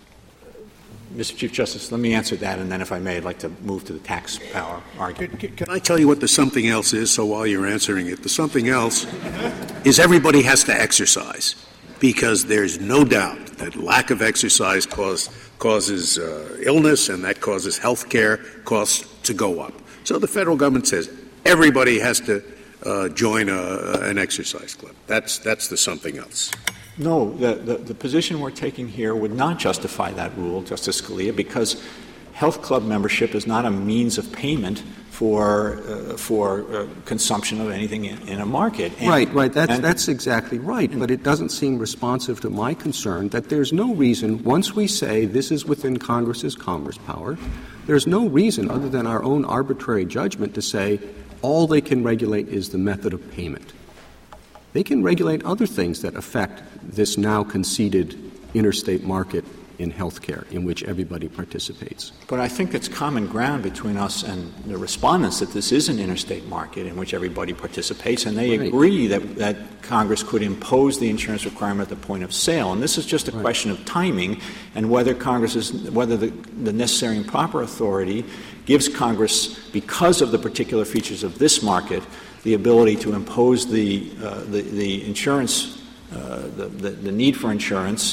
Mr. Chief Justice, let me answer that, and then, if I may, I'd like to move to the tax power argument. Can I tell you what the something else is, so while you're answering it? The something else is everybody has to exercise, because there's no doubt that lack of exercise causes illness, and that causes health care costs to go up. So the federal government says everybody has to join an exercise club. That's the something else. No, the position we're taking here would not justify that rule, Justice Scalia, because health club membership is not a means of payment for consumption of anything in a market. Right. That's exactly right. But it doesn't seem responsive to my concern that there's no reason, once we say this is within Congress's commerce power, there's no reason other than our own arbitrary judgment to say all they can regulate is the method of payment. They can regulate other things that affect this now conceded interstate market in health care in which everybody participates. But I think it's common ground between us and the respondents that this is an interstate market in which everybody participates, and they agree that Congress could impose the insurance requirement at the point of sale. And this is just a question of timing and whether the necessary and proper authority gives Congress, because of the particular features of this market, the ability to impose the insurance, the need for insurance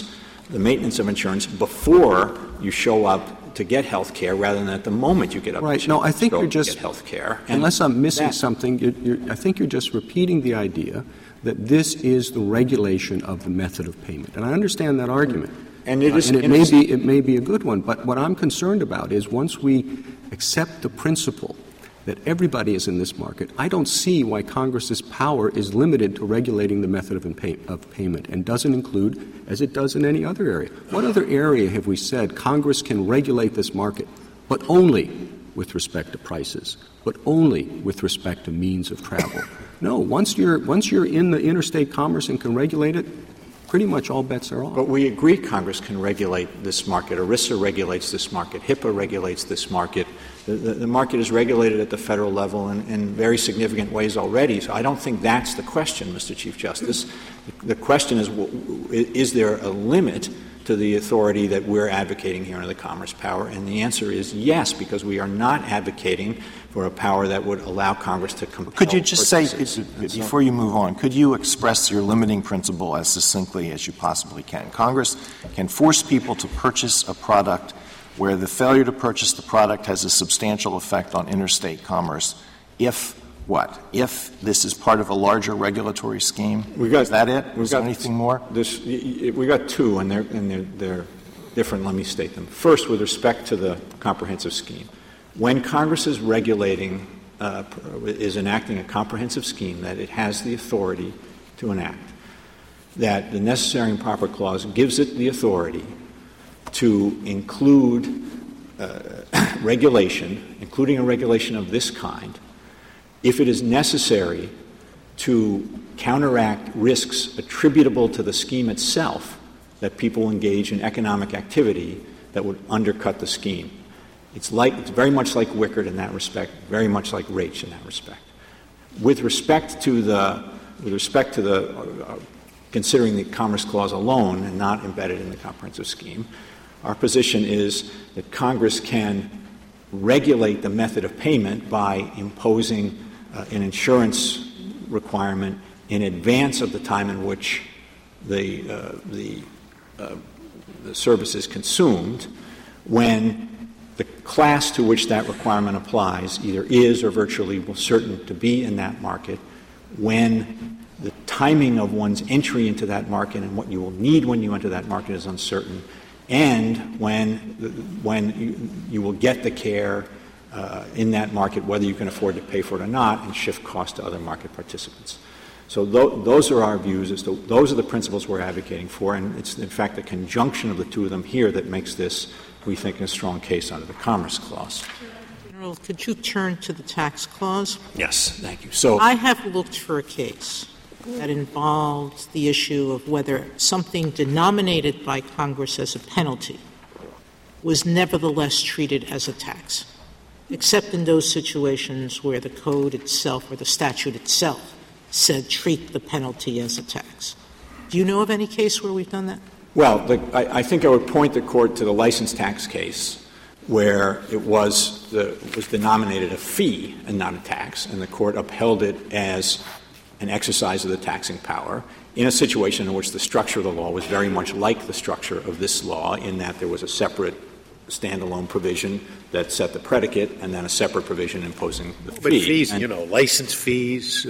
the maintenance of insurance before you show up to get health care rather than at the moment you get up right. No, I think you're just, get health care. Unless I'm missing something, I think you're just repeating the idea that this is the regulation of the method of payment. And I understand that argument. And it may be a good one, but what I'm concerned about is once we accept the principle that everybody is in this market, I don't see why Congress's power is limited to regulating the method of payment and doesn't include, as it does in any other area. What other area have we said Congress can regulate this market, but only with respect to prices, but only with respect to means of travel? No, once you're in the interstate commerce and can regulate it, pretty much all bets are off. But we agree Congress can regulate this market. ERISA regulates this market. HIPAA regulates this market. The market is regulated at the federal level in very significant ways already. So I don't think that's the question, Mr. Chief Justice. The question is there a limit to the authority that we're advocating here under the Commerce Power? And the answer is yes, because we are not advocating for a power that would allow Congress to compel Could you just purchases. say, before you move on, could you express your limiting principle as succinctly as you possibly can? Congress can force people to purchase a product where the failure to purchase the product has a substantial effect on interstate commerce if what? If this is part of a larger regulatory scheme? Is that it? Is there anything more? We got two, and they're different. Let me state them. First, with respect to the comprehensive scheme. When Congress is regulating, is enacting a comprehensive scheme that it has the authority to enact, that the necessary and proper clause gives it the authority to include regulation, including a regulation of this kind, if it is necessary to counteract risks attributable to the scheme itself, that people engage in economic activity that would undercut the scheme. It's very much like Wickard in that respect, very much like Raich in that respect. With respect to considering the Commerce Clause alone and not embedded in the comprehensive scheme, our position is that Congress can regulate the method of payment by imposing an insurance requirement in advance of the time in which the service is consumed, when the class to which that requirement applies either is or virtually will certain to be in that market, when the timing of one's entry into that market and what you will need when you enter that market is uncertain, and when you will get the care in that market, whether you can afford to pay for it or not, and shift costs to other market participants. So those are our views. Those are the principles we're advocating for, and it's, in fact, the conjunction of the two of them here that makes this, we think, a strong case under the Commerce Clause. General, could you turn to the Tax Clause? Yes, thank you. So I have looked for a case that involves the issue of whether something denominated by Congress as a penalty was nevertheless treated as a tax, except in those situations where the code itself or the statute itself said treat the penalty as a tax. Do you know of any case where we've done that? Well, I think I would point the Court to the license tax case where it was denominated a fee and not a tax, and the Court upheld it as an exercise of the taxing power in a situation in which the structure of the law was very much like the structure of this law, in that there was a separate standalone provision that set the predicate and then a separate provision imposing the fee. But fees, license fees,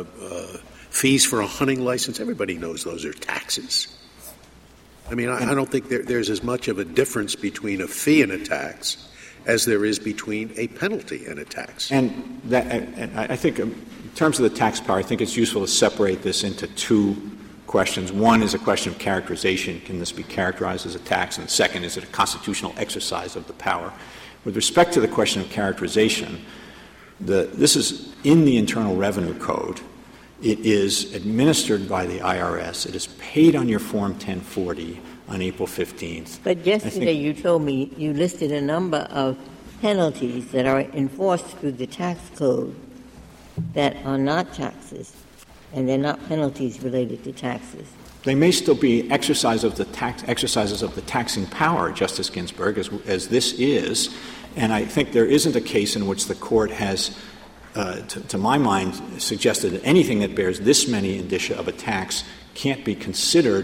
fees for a hunting license, everybody knows those are taxes. I mean, I don't think there's as much of a difference between a fee and a tax as there is between a penalty and a tax. And I think in terms of the tax power, I think it's useful to separate this into two questions. One is a question of characterization. Can this be characterized as a tax? And the second, is it a constitutional exercise of the power? With respect to the question of characterization, this is in the Internal Revenue Code. It is administered by the IRS. It is paid on your Form 1040 on April 15th. But yesterday you told me you listed a number of penalties that are enforced through the tax code that are not taxes, and they're not penalties related to taxes. They may still be exercises of the taxing power, Justice Ginsburg, as this is. And I think there isn't a case in which the Court has, to my mind, suggested that anything that bears this many indicia of a tax can't be considered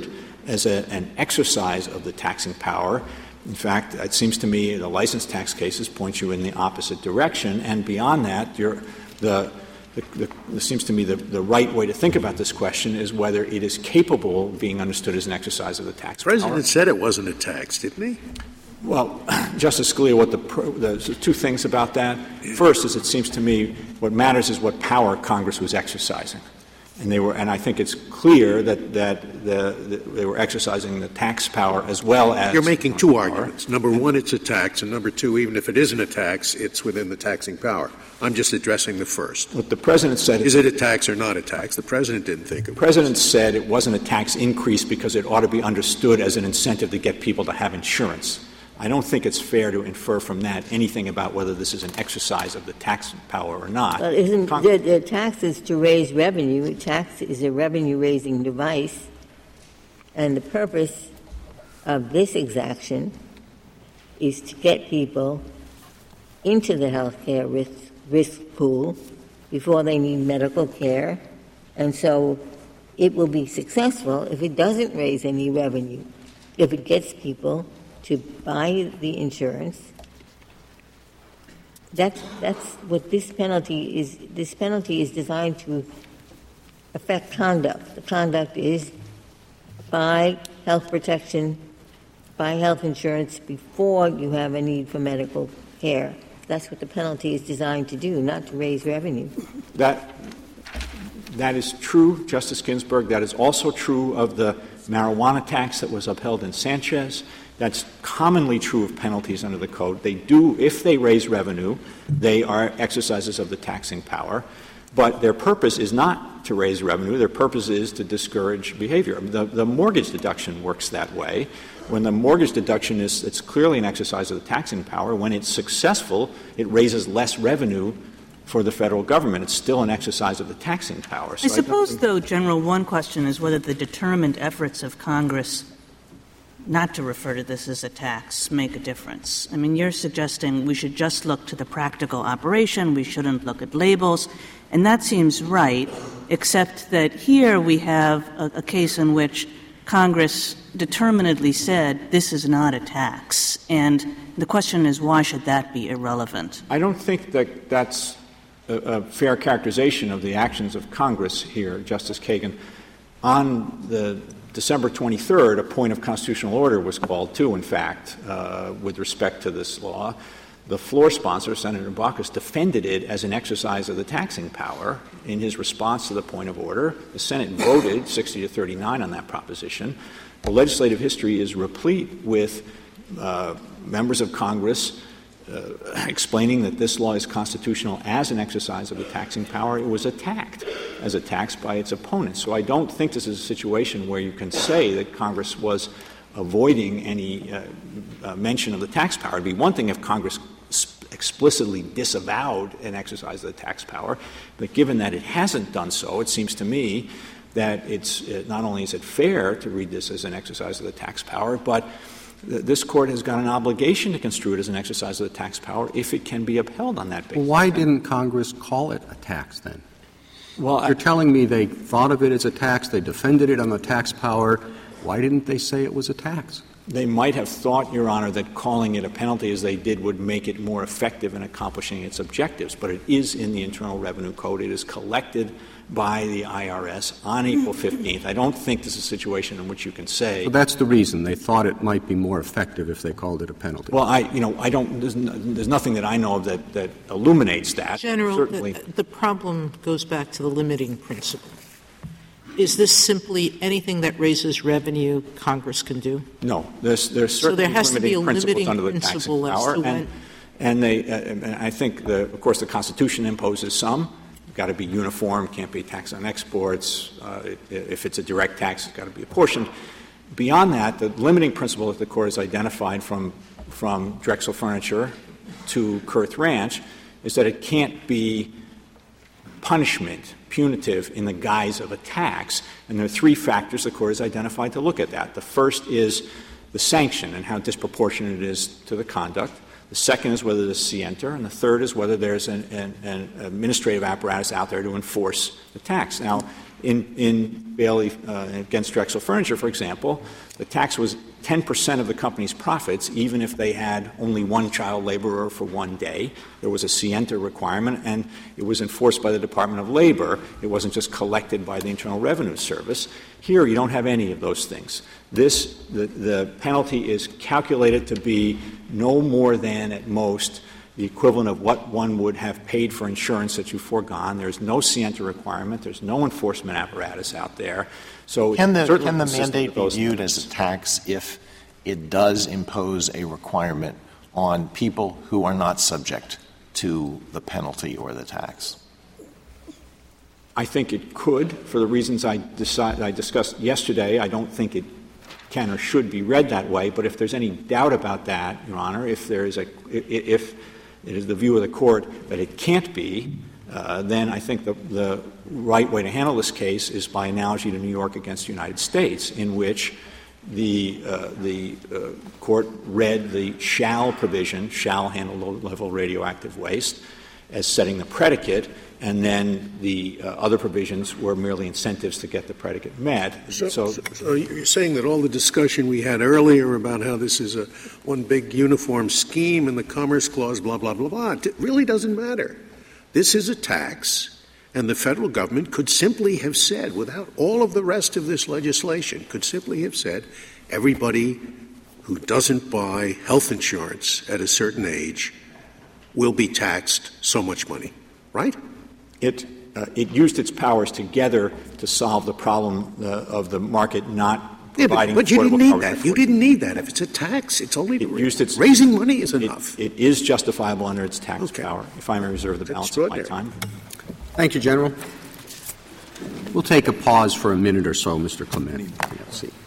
as an exercise of the taxing power. In fact, it seems to me the license tax cases point you in the opposite direction, and beyond that, it seems to me the right way to think about this question is whether it is capable of being understood as an exercise of the tax power. The President said it wasn't a tax, didn't he? Well, Justice Scalia, there's two things about that. First is it seems to me what matters is what power Congress was exercising. And I think it's clear that they were exercising the tax power as well as. You're making two arguments. Number one, it's a tax, and number two, even if it isn't a tax, it's within the taxing power. I'm just addressing the first. What the President said is it a tax or not a tax? The President didn't think it was. The President said it wasn't a tax increase because it ought to be understood as an incentive to get people to have insurance. I don't think it's fair to infer from that anything about whether this is an exercise of the tax power or not. Well, isn't the tax is to raise revenue? Tax is a revenue-raising device, and the purpose of this exaction is to get people into the health care risk pool before they need medical care, and so it will be successful if it doesn't raise any revenue, if it gets people to buy the insurance. That's what this penalty is. This penalty is designed to affect conduct. The conduct is buy health protection, buy health insurance before you have a need for medical care. That's what the penalty is designed to do, not to raise revenue. That is true, Justice Ginsburg. That is also true of the marijuana tax that was upheld in Sanchez. That's commonly true of penalties under the Code. They do, if they raise revenue, they are exercises of the taxing power. But their purpose is not to raise revenue. Their purpose is to discourage behavior. The mortgage deduction works that way. When the mortgage deduction it's clearly an exercise of the taxing power. When it's successful, it raises less revenue for the federal government. It's still an exercise of the taxing power. So I suppose, though, General, one question is whether the determined efforts of Congress not to refer to this as a tax make a difference. I mean, you're suggesting we should just look to the practical operation, we shouldn't look at labels, and that seems right, except that here we have a case in which Congress determinedly said this is not a tax, and the question is why should that be irrelevant? I don't think that that's a fair characterization of the actions of Congress here, Justice Kagan. On the December 23rd, a point of constitutional order was called too, in fact, with respect to this law. The floor sponsor, Senator Baucus, defended it as an exercise of the taxing power in his response to the point of order. The Senate voted 60-39 on that proposition. The legislative history is replete with members of Congress explaining that this law is constitutional as an exercise of the taxing power. It was attacked as a tax by its opponents. So I don't think this is a situation where you can say that Congress was avoiding any mention of the tax power. It would be one thing if Congress explicitly disavowed an exercise of the tax power, but given that it hasn't done so, it seems to me that it's not only is it fair to read this as an exercise of the tax power, but this Court has got an obligation to construe it as an exercise of the tax power if it can be upheld on that basis. Well, why didn't Congress call it a tax then? Well, you're telling me they thought of it as a tax, they defended it on the tax power. Why didn't they say it was a tax? They might have thought, Your Honor, that calling it a penalty as they did would make it more effective in accomplishing its objectives. But it is in the Internal Revenue Code. It is collected by the IRS on April 15th. I don't think this is a situation in which you can say. So that's the reason. They thought it might be more effective if they called it a penalty. Well, there's nothing that I know of that illuminates that. General, certainly. The problem goes back to the limiting principle. Is this simply anything that raises revenue Congress can do? No. There's certainly so there has to be a limiting under the principle taxing power. And I think, of course, the Constitution imposes some. It's got to be uniform, can't be a tax on exports. If it's a direct tax, it's got to be apportioned. Beyond that, the limiting principle that the Court has identified from Drexel Furniture to Kurth Ranch is that it can't be punishment, punitive, in the guise of a tax. And there are three factors the Court has identified to look at that. The first is the sanction and how disproportionate it is to the conduct. The second is whether there's scienter. And the third is whether there's an administrative apparatus out there to enforce the tax. Now, In Bailey against Drexel Furniture, for example, the tax was 10% of the company's profits, even if they had only one child laborer for one day. There was a scienter requirement, and it was enforced by the Department of Labor. It wasn't just collected by the Internal Revenue Service. Here, you don't have any of those things. The penalty is calculated to be no more than, at most, the equivalent of what one would have paid for insurance that you've foregone. There's no scienter requirement. There's no enforcement apparatus out there. So can the mandate be viewed as a tax if it does impose a requirement on people who are not subject to the penalty or the tax? I think it could, for the reasons I discussed yesterday. I don't think it can or should be read that way. But if there's any doubt about that, Your Honor, if it is the view of the Court that it can't be, then I think the right way to handle this case is by analogy to New York against the United States, in which the Court read the shall provision, shall handle low-level radioactive waste, as setting the predicate, and then the other provisions were merely incentives to get the predicate met. So you're saying that all the discussion we had earlier about how this is one big uniform scheme and the Commerce Clause, blah, blah, blah, blah, it really doesn't matter. This is a tax, and the federal government could simply have said, without all of the rest of this legislation, could simply have said, everybody who doesn't buy health insurance at a certain age will be taxed so much money, right? It used its powers together to solve the problem of the market not providing but you didn't need that. You didn't need that. If it's a tax, it's only raising money is enough. It is justifiable under its tax power. If I may reserve the balance of my time. Thank you, General. We'll take a pause for a minute or so, Mr. Clement. Let's see.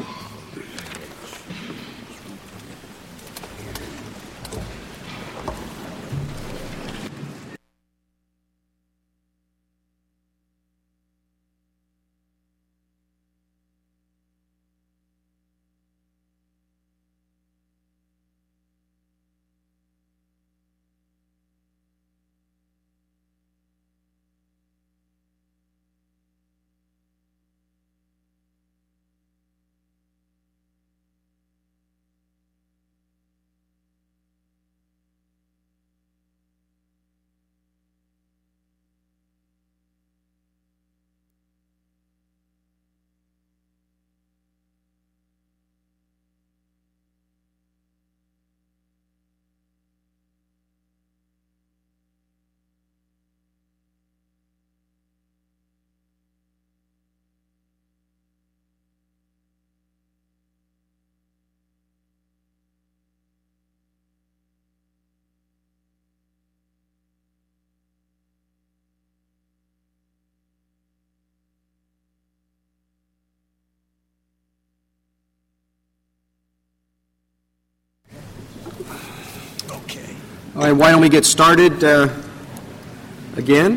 All right, why don't we get started again?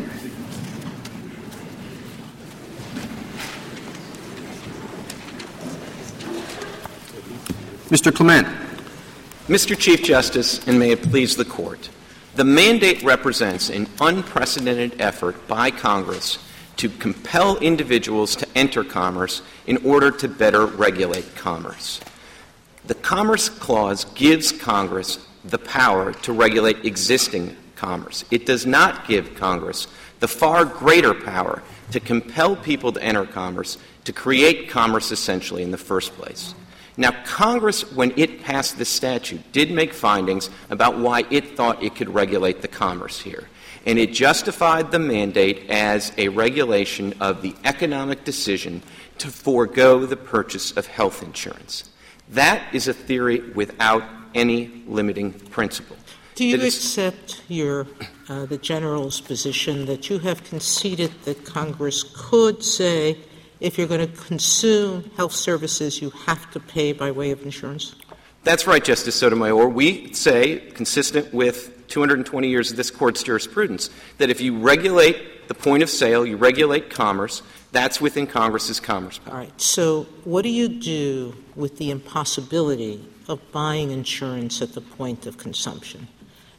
Mr. Clement. Mr. Chief Justice, and may it please the Court, the mandate represents an unprecedented effort by Congress to compel individuals to enter commerce in order to better regulate commerce. The Commerce Clause gives Congress the power to regulate existing commerce. It does not give Congress the far greater power to compel people to enter commerce, to create commerce essentially in the first place. Now, Congress, when it passed this statute, did make findings about why it thought it could regulate the commerce here. And it justified the mandate as a regulation of the economic decision to forego the purchase of health insurance. That is a theory without any limiting principle. Do you accept the General's position that you have conceded that Congress could say, if you're going to consume health services, you have to pay by way of insurance? That's right, Justice Sotomayor. We say, consistent with 220 years of this Court's jurisprudence, that if you regulate the point of sale, you regulate commerce, that's within Congress's commerce power. All right. So what do you do with the impossibility of buying insurance at the point of consumption?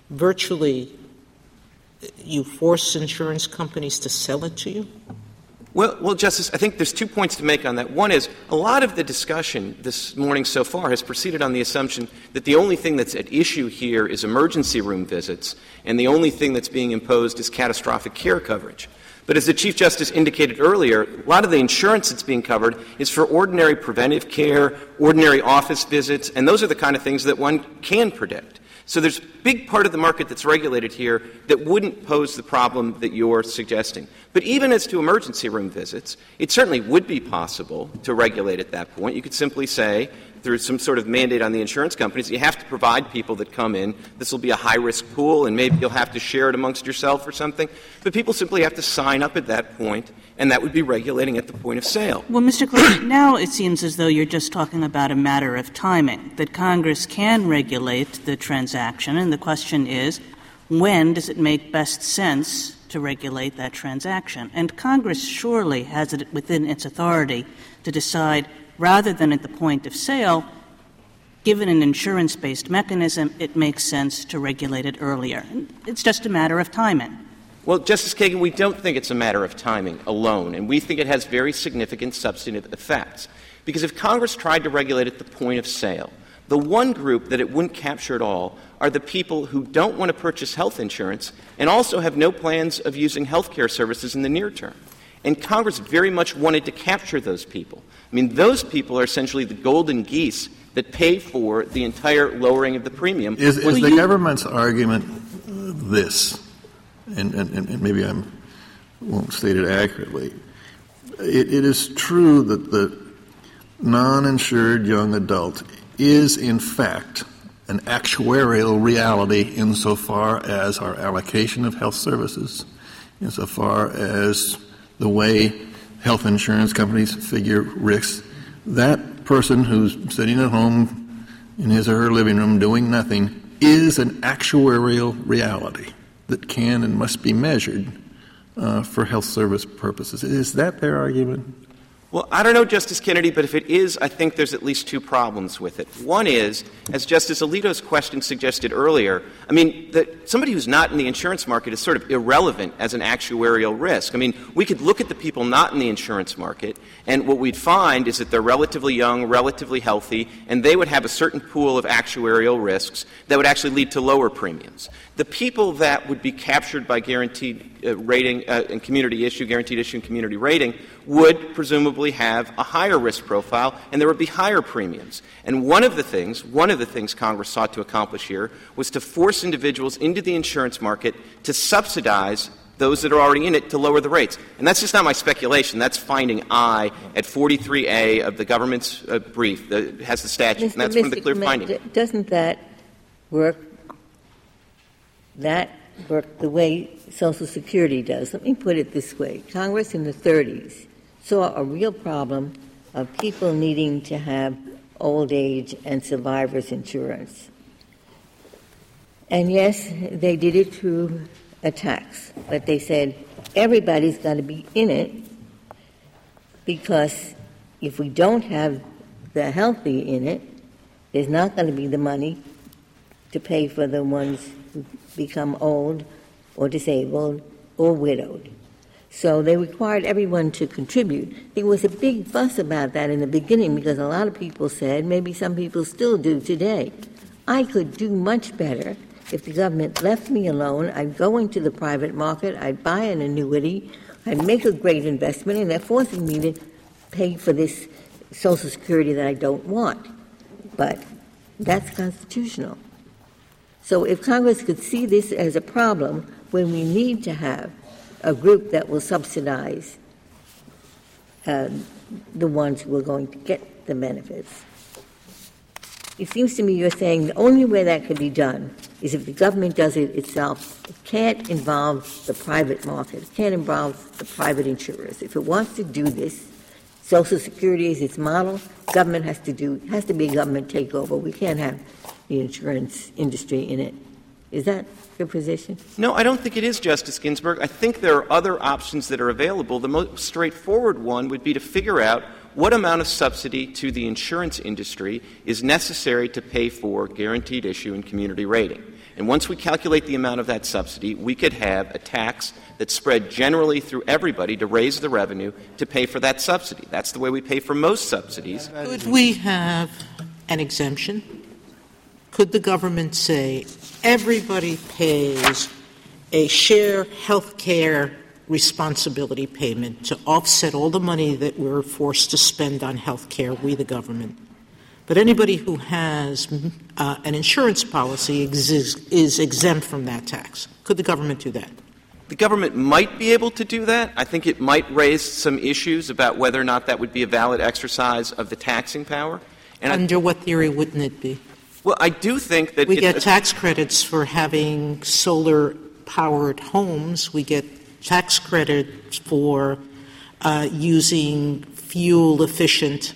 Virtually, you force insurance companies to sell it to you? Well, Justice, I think there's 2 points to make on that. One is a lot of the discussion this morning so far has proceeded on the assumption that the only thing that's at issue here is emergency room visits, and the only thing that's being imposed is catastrophic care coverage. But as the Chief Justice indicated earlier, a lot of the insurance that's being covered is for ordinary preventive care, ordinary office visits, and those are the kind of things that one can predict. So there's a big part of the market that's regulated here that wouldn't pose the problem that you're suggesting. But even as to emergency room visits, it certainly would be possible to regulate at that point. You could simply say, through some sort of mandate on the insurance companies, you have to provide people that come in. This will be a high-risk pool, and maybe you'll have to share it amongst yourself or something. But people simply have to sign up at that point, and that would be regulating at the point of sale. Well, Mr. Clark, now it seems as though you're just talking about a matter of timing, that Congress can regulate the transaction, and the question is, when does it make best sense to regulate that transaction? And Congress surely has it within its authority to decide, rather than at the point of sale, given an insurance-based mechanism, it makes sense to regulate it earlier. It's just a matter of timing. Well, Justice Kagan, we don't think it's a matter of timing alone, and we think it has very significant substantive effects. Because if Congress tried to regulate at the point of sale, the one group that it wouldn't capture at all are the people who don't want to purchase health insurance and also have no plans of using health care services in the near term. And Congress very much wanted to capture those people. I mean, those people are essentially the golden geese that pay for the entire lowering of the premium. Is the government's argument this, and maybe I won't state it accurately, it is true that the non-insured young adult is, in fact, an actuarial reality insofar as our allocation of health services, insofar as the way health insurance companies figure risks. That person who's sitting at home in his or her living room doing nothing is an actuarial reality that can and must be measured for health service purposes. Is that their argument? Well, I don't know, Justice Kennedy, but if it is, I think there's at least 2 problems with it. One is, as Justice Alito's question suggested earlier, I mean, somebody who's not in the insurance market is sort of irrelevant as an actuarial risk. I mean, we could look at the people not in the insurance market, and what we'd find is that they're relatively young, relatively healthy, and they would have a certain pool of actuarial risks that would actually lead to lower premiums. The people that would be captured by guaranteed rating and community issue, guaranteed issue and community rating, would presumably have a higher risk profile, and there would be higher premiums. And one of the things Congress sought to accomplish here was to force individuals into the insurance market to subsidize those that are already in it to lower the rates. And that's just not my speculation. That's finding I at 43A of the government's brief that has the statute, and that's one of the clear findings. Doesn't that work the way Social Security does? Let me put it this way. Congress in the 30s saw a real problem of people needing to have old age and survivors insurance. And yes, they did it through a tax, but they said everybody's got to be in it, because if we don't have the healthy in it, there's not going to be the money to pay for the ones who become old or disabled or widowed. So they required everyone to contribute. There was a big fuss about that in the beginning because a lot of people said, maybe some people still do today, I could do much better if the government left me alone. I'd go into the private market, I'd buy an annuity, I'd make a great investment, and they're forcing me to pay for this Social Security that I don't want. But that's constitutional. So if Congress could see this as a problem when we need to have a group that will subsidize the ones who are going to get the benefits, it seems to me you're saying the only way that could be done is if the government does it itself. It can't involve the private market. It can't involve the private insurers. If it wants to do this, Social Security is its model. Government has to be a government takeover. We can't have the insurance industry in it. Is that your position? No, I don't think it is, Justice Ginsburg. I think there are other options that are available. The most straightforward one would be to figure out what amount of subsidy to the insurance industry is necessary to pay for guaranteed issue and community rating. And once we calculate the amount of that subsidy, we could have a tax that's spread generally through everybody to raise the revenue to pay for that subsidy. That's the way we pay for most subsidies. Could we have an exemption? Could the government say everybody pays a share health care responsibility payment to offset all the money that we're forced to spend on health care, we the government? But anybody who has an insurance policy is exempt from that tax. Could the government do that? The government might be able to do that. I think it might raise some issues about whether or not that would be a valid exercise of the taxing power. And under what theory wouldn't it be? Well, I do think that we get tax credits for having solar-powered homes. We get tax credits for using fuel-efficient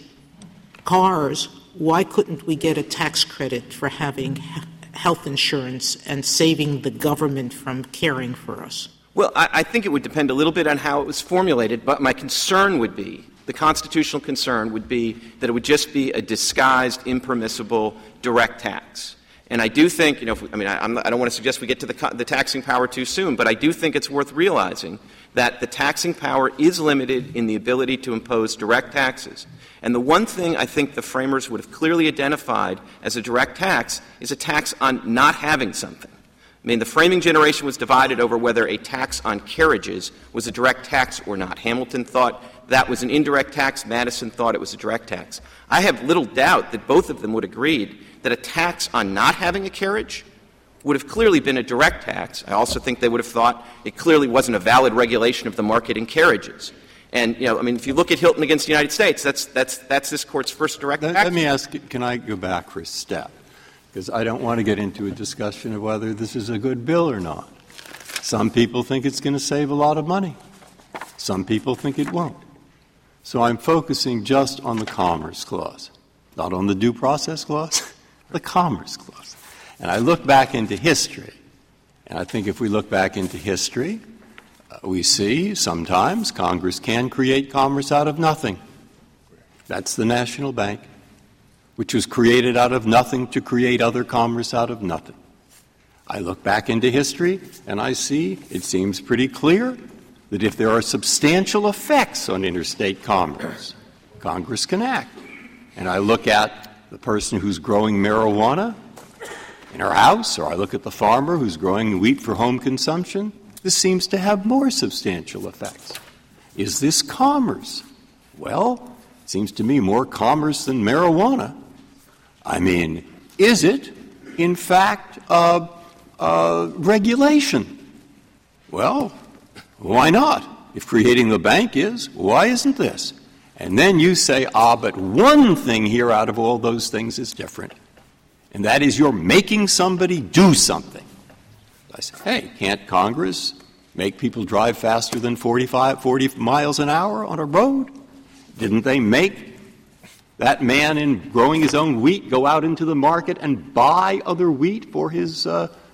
cars. Why couldn't we get a tax credit for having health insurance and saving the government from caring for us? Well, I think it would depend a little bit on how it was formulated, but my concern would be, the constitutional concern would be that it would just be a disguised, impermissible direct tax. And I do think, I don't want to suggest we get to the taxing power too soon, but I do think it's worth realizing that the taxing power is limited in the ability to impose direct taxes. And the one thing I think the framers would have clearly identified as a direct tax is a tax on not having something. I mean, the framing generation was divided over whether a tax on carriages was a direct tax or not. Hamilton thought that was an indirect tax. Madison thought it was a direct tax. I have little doubt that both of them would agree that a tax on not having a carriage would have clearly been a direct tax. I also think they would have thought it clearly wasn't a valid regulation of the market in carriages. And, if you look at Hilton against the United States, that's this Court's first direct tax. Let me ask, can I go back for a step? Because I don't want to get into a discussion of whether this is a good bill or not. Some people think it's going to save a lot of money. Some people think it won't. So I'm focusing just on the Commerce Clause, not on the Due Process Clause, the Commerce Clause. And I look back into history, and I think if we look back into history, we see sometimes Congress can create commerce out of nothing. That's the National Bank, which was created out of nothing to create other commerce out of nothing. I look back into history, and I see it seems pretty clear that if there are substantial effects on interstate commerce, Congress can act. And I look at the person who's growing marijuana in her house, or I look at the farmer who's growing wheat for home consumption. This seems to have more substantial effects. Is this commerce? Well, it seems to me more commerce than marijuana. Is it, in fact, regulation? Well, why not? If creating the bank is, why isn't this? And then you say, but one thing here out of all those things is different, and that is you're making somebody do something. I say, hey, can't Congress make people drive faster than 40 miles an hour on a road? Didn't they make that man in growing his own wheat go out into the market and buy other wheat for his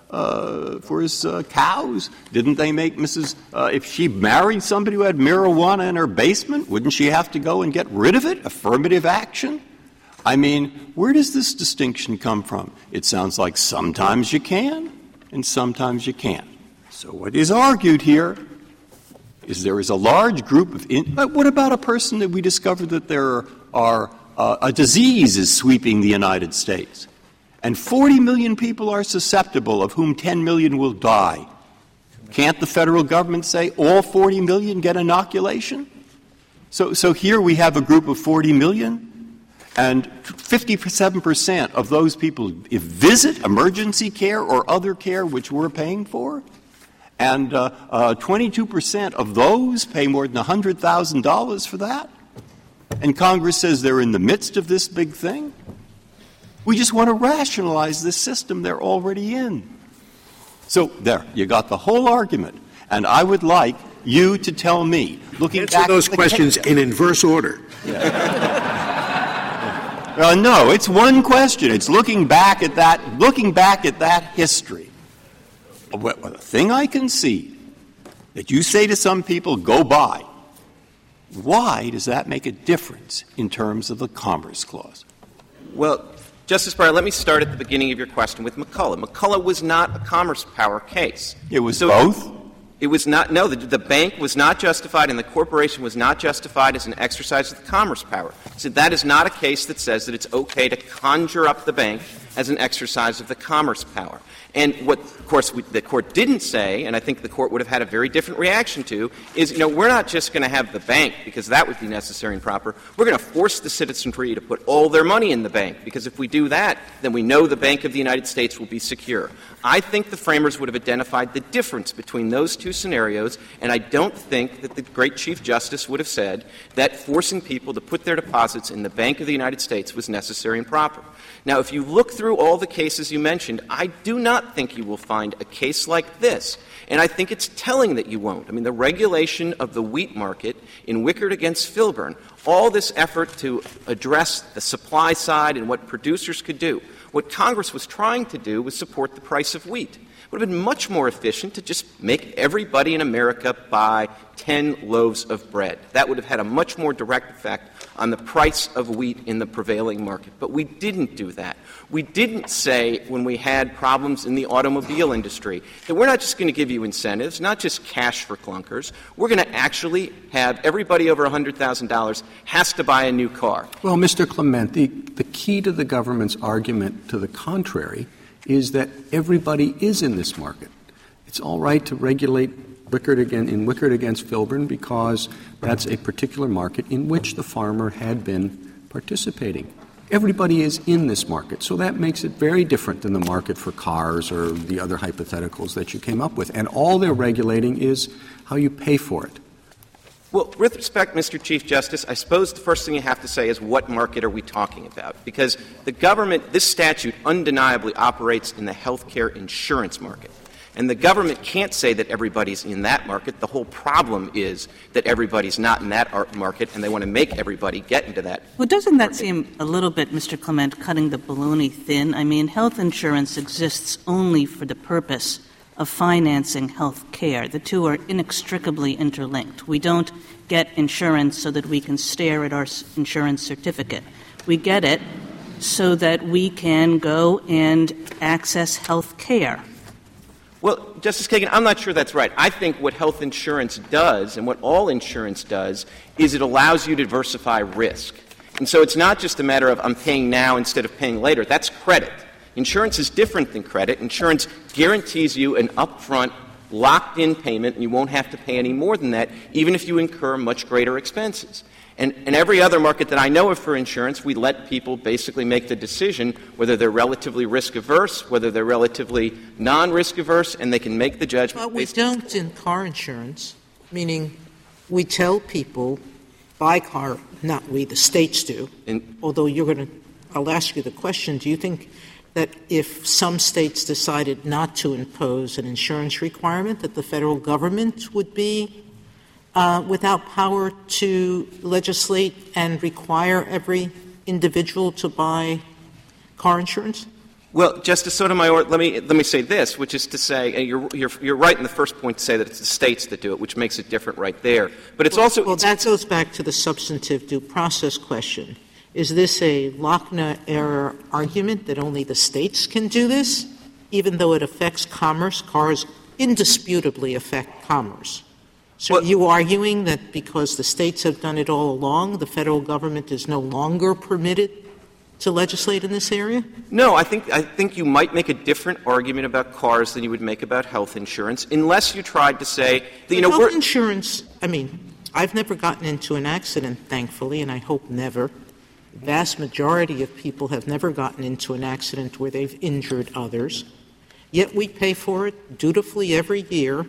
cows? Didn't they make if she married somebody who had marijuana in her basement, wouldn't she have to go and get rid of it? Affirmative action? Where does this distinction come from? It sounds like sometimes you can and sometimes you can't. So what is argued here is there is a large group of what about a person that we discovered that there are a disease is sweeping the United States, and 40 million people are susceptible, of whom 10 million will die? Can't the federal government say all 40 million get inoculation? So here we have a group of 40 million, and 57% of those people visit emergency care or other care which we're paying for, and 22% of those pay more than $100,000 for that. And Congress says they're in the midst of this big thing. We just want to rationalize this system they're already in. So there, you got the whole argument. And I would like you to tell me, looking Answer back those questions in inverse order. No, it's one question. It's looking back at that history. The thing I concede that you say to some people, go buy, why does that make a difference in terms of the Commerce Clause? Well, Justice Breyer, let me start at the beginning of your question with McCulloch. McCulloch was not a Commerce Power case. It was both? It was not. No, the bank was not justified and the corporation was not justified as an exercise of the Commerce Power. So that is not a case that says that it's okay to conjure up the bank as an exercise of the Commerce Power. And what, of course, the Court didn't say, and I think the Court would have had a very different reaction to, is, we're not just going to have the bank, because that would be necessary and proper. We're going to force the citizenry to put all their money in the bank, because if we do that, then we know the Bank of the United States will be secure. I think the framers would have identified the difference between those two scenarios, and I don't think that the great Chief Justice would have said that forcing people to put their deposits in the Bank of the United States was necessary and proper. Now, if you look through all the cases you mentioned, I do not think you will find a case like this. And I think it's telling that you won't. I mean, the regulation of the wheat market in Wickard against Filburn, all this effort to address the supply side and what producers could do, what Congress was trying to do was support the price of wheat. It would have been much more efficient to just make everybody in America buy 10 loaves of bread. That would have had a much more direct effect on the price of wheat in the prevailing market. But we didn't do that. We didn't say, when we had problems in the automobile industry, that we're not just going to give you incentives, not just cash for clunkers. We're going to actually have everybody over $100,000 has to buy a new car. Well, Mr. Clement, the key to the government's argument to the contrary is that everybody is in this market. It's all right to regulate Wickard against Filburn because that's a particular market in which the farmer had been participating. Everybody is in this market, so that makes it very different than the market for cars or the other hypotheticals that you came up with. And all they're regulating is how you pay for it. Well, with respect, Mr. Chief Justice, I suppose the first thing you have to say is what market are we talking about? Because the government, this statute undeniably operates in the health care insurance market. And the government can't say that everybody's in that market. The whole problem is that everybody's not in that market, and they want to make everybody get into that. Well, doesn't that seem a little bit, Mr. Clement, cutting the baloney thin? I mean, health insurance exists only for the purpose of financing health care. The two are inextricably interlinked. We don't get insurance so that we can stare at our insurance certificate. We get it so that we can go and access health care. Well, Justice Kagan, I'm not sure that's right. I think what health insurance does and what all insurance does is it allows you to diversify risk. And so it's not just a matter of I'm paying now instead of paying later. That's credit. Insurance is different than credit. Insurance guarantees you an upfront, locked-in payment, and you won't have to pay any more than that, even if you incur much greater expenses. And in every other market that I know of for insurance, we let people basically make the decision whether they're relatively risk-averse, whether they're relatively non-risk-averse, and they can make the judgment. But we don't in car insurance, meaning we tell people buy car, not we, the states do, although I'll ask you the question, do you think that if some states decided not to impose an insurance requirement, that the federal government would be without power to legislate and require every individual to buy car insurance? Well, Justice Sotomayor, let me say this, which is to say, you're right in the first point to say that it's the states that do it, which makes it different right there. But it's also that goes back to the substantive due process question. Is this a Lochner-era argument that only the states can do this, even though it affects commerce? Cars indisputably affect commerce. So are you arguing that because the states have done it all along, the federal government is no longer permitted to legislate in this area? No, I think you might make a different argument about cars than you would make about health insurance, unless you tried to say that, health insurance, I've never gotten into an accident, thankfully, and I hope never. The vast majority of people have never gotten into an accident where they've injured others. Yet we pay for it dutifully every year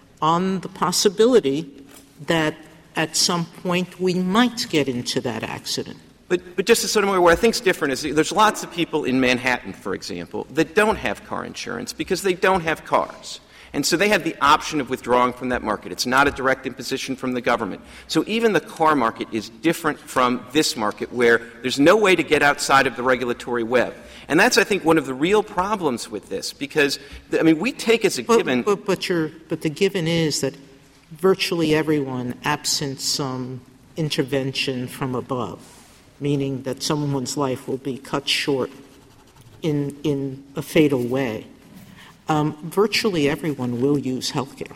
on the possibility that at some point we might get into that accident. But Justice Sotomayor, what I think is different is there's lots of people in Manhattan, for example, that don't have car insurance because they don't have cars. And so they have the option of withdrawing from that market. It's not a direct imposition from the government. So even the car market is different from this market where there's no way to get outside of the regulatory web. And that's, I think, one of the real problems with this because, we take as a given. But the given is that virtually everyone, absent some intervention from above, meaning that someone's life will be cut short in a fatal way, virtually everyone will use health care.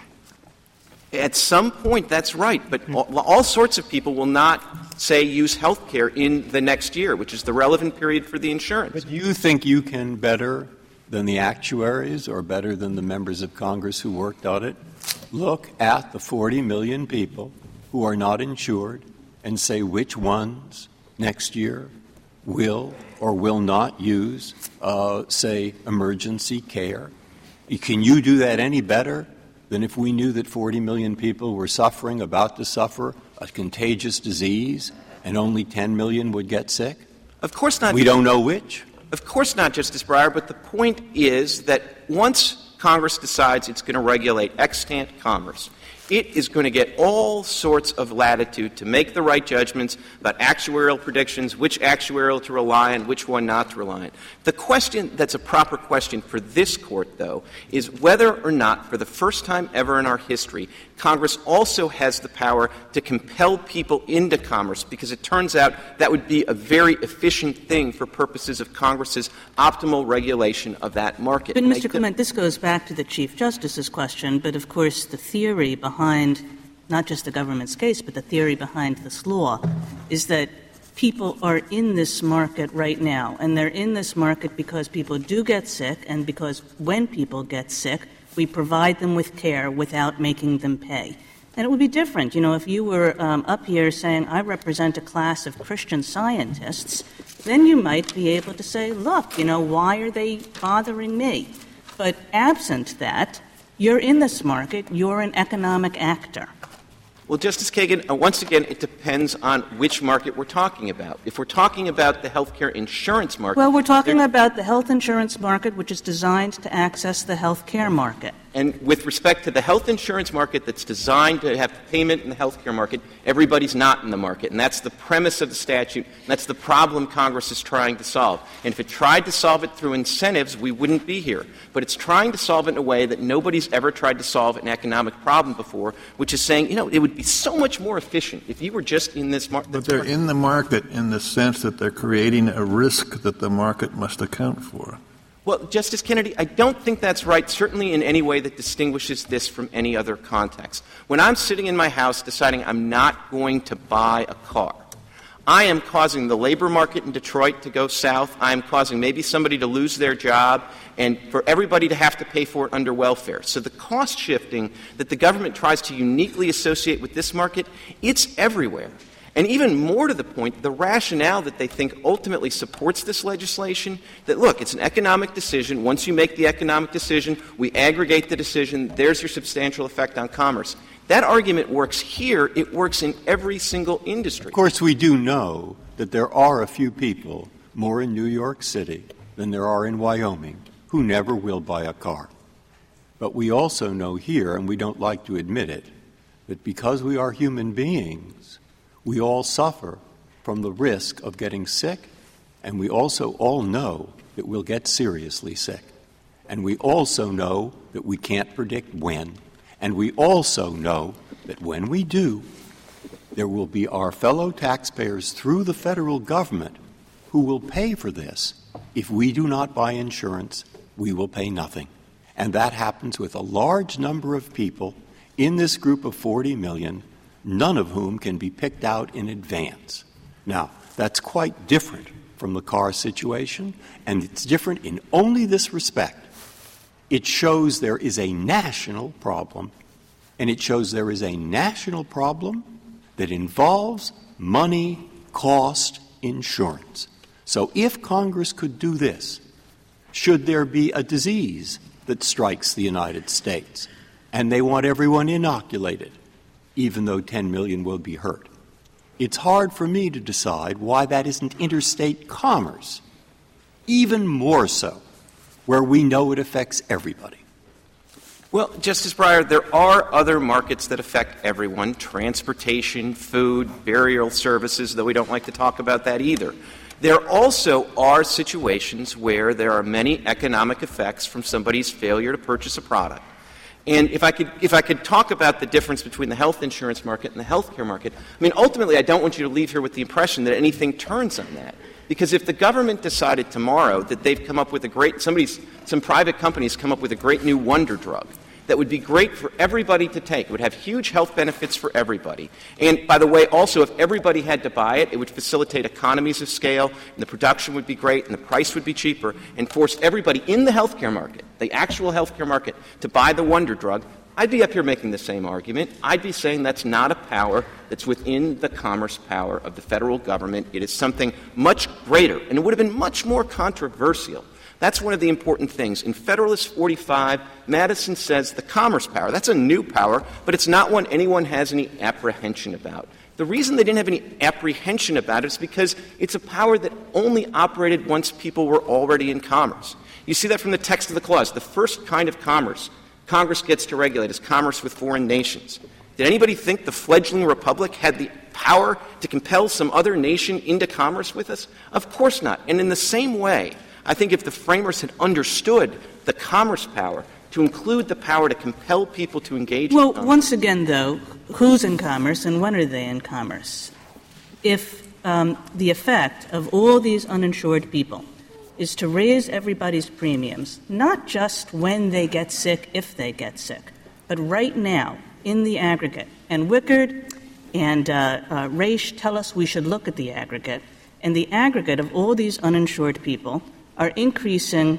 At some point, that's right, but all sorts of people will not, say, use health care in the next year, which is the relevant period for the insurance. But you think you can better than the actuaries or better than the members of Congress who worked on it look at the 40 million people who are not insured and say which ones next year will or will not use, say, emergency care? Can you do that any better than if we knew that 40 million people were suffering, about to suffer, a contagious disease, and only 10 million would get sick? Of course not. We don't know which. Of course not, Justice Breyer, but the point is that once Congress decides it's going to regulate extant commerce, it is going to get all sorts of latitude to make the right judgments about actuarial predictions, which actuarial to rely on, which one not to rely on. The question that's a proper question for this Court, though, is whether or not, for the first time ever in our history, Congress also has the power to compel people into commerce, because it turns out that would be a very efficient thing for purposes of Congress's optimal regulation of that market. But, Mr. Clement, this goes back to the Chief Justice's question, but, of course, the theory behind not just the government's case, but the theory behind this law is that people are in this market right now, and they're in this market because people do get sick, and because when people get sick, we provide them with care without making them pay. And it would be different, if you were up here saying, I represent a class of Christian Scientists, then you might be able to say, look, why are they bothering me? But absent that, you're in this market, you're an economic actor. Well, Justice Kagan, once again, it depends on which market we're talking about. If we're talking about the health care insurance market... Well, we're talking about the health insurance market, which is designed to access the health care market. And with respect to the health insurance market that's designed to have payment in the health care market, everybody's not in the market. And that's the premise of the statute, and that's the problem Congress is trying to solve. And if it tried to solve it through incentives, we wouldn't be here. But it's trying to solve it in a way that nobody's ever tried to solve an economic problem before, which is saying, it would be so much more efficient if you were just in this market. But they're in the market in the sense that they're creating a risk that the market must account for. Well, Justice Kennedy, I don't think that's right, certainly in any way that distinguishes this from any other context. When I'm sitting in my house deciding I'm not going to buy a car, I am causing the labor market in Detroit to go south. I am causing maybe somebody to lose their job and for everybody to have to pay for it under welfare. So the cost shifting that the government tries to uniquely associate with this market, it's everywhere. And even more to the point, the rationale that they think ultimately supports this legislation, that, look, it's an economic decision. Once you make the economic decision, we aggregate the decision. There's your substantial effect on commerce. That argument works here. It works in every single industry. Of course, we do know that there are a few people more in New York City than there are in Wyoming who never will buy a car. But we also know here, and we don't like to admit it, that because we are human beings, we all suffer from the risk of getting sick, and we also all know that we'll get seriously sick. And we also know that we can't predict when. And we also know that when we do, there will be our fellow taxpayers through the federal government who will pay for this. If we do not buy insurance, we will pay nothing. And that happens with a large number of people in this group of 40 million, none of whom can be picked out in advance. Now, that's quite different from the car situation, and it's different in only this respect. It shows there is a national problem, and it shows there is a national problem that involves money, cost, insurance. So if Congress could do this, should there be a disease that strikes the United States, and they want everyone inoculated, even though 10 million will be hurt, it's hard for me to decide why that isn't interstate commerce, even more so, where we know it affects everybody. Well, Justice Breyer, there are other markets that affect everyone: transportation, food, burial services, though we don't like to talk about that either. There also are situations where there are many economic effects from somebody's failure to purchase a product. And if I could talk about the difference between the health insurance market and the health care market, ultimately I don't want you to leave here with the impression that anything turns on that. Because if the government decided tomorrow that they've come up with some private companies come up with a great new wonder drug that would be great for everybody to take, it would have huge health benefits for everybody. And by the way, also, if everybody had to buy it, it would facilitate economies of scale, and the production would be great, and the price would be cheaper, and force everybody in the healthcare market, the actual healthcare market, to buy the wonder drug. I'd be up here making the same argument. I'd be saying that's not a power that's within the commerce power of the federal government. It is something much greater, and it would have been much more controversial. That's one of the important things. In Federalist 45, Madison says the commerce power, that's a new power, but it's not one anyone has any apprehension about. The reason they didn't have any apprehension about it is because it's a power that only operated once people were already in commerce. You see that from the text of the clause. The first kind of commerce Congress gets to regulate is commerce with foreign nations. Did anybody think the fledgling republic had the power to compel some other nation into commerce with us? Of course not. And in the same way, I think if the framers had understood the commerce power to include the power to compel people to engage in commerce. Well, once again, though, who's in commerce and when are they in commerce? If the effect of all these uninsured people is to raise everybody's premiums, not just when they get sick, if they get sick, but right now, in the aggregate. And Wickard and Raich tell us we should look at the aggregate. And the aggregate of all these uninsured people are increasing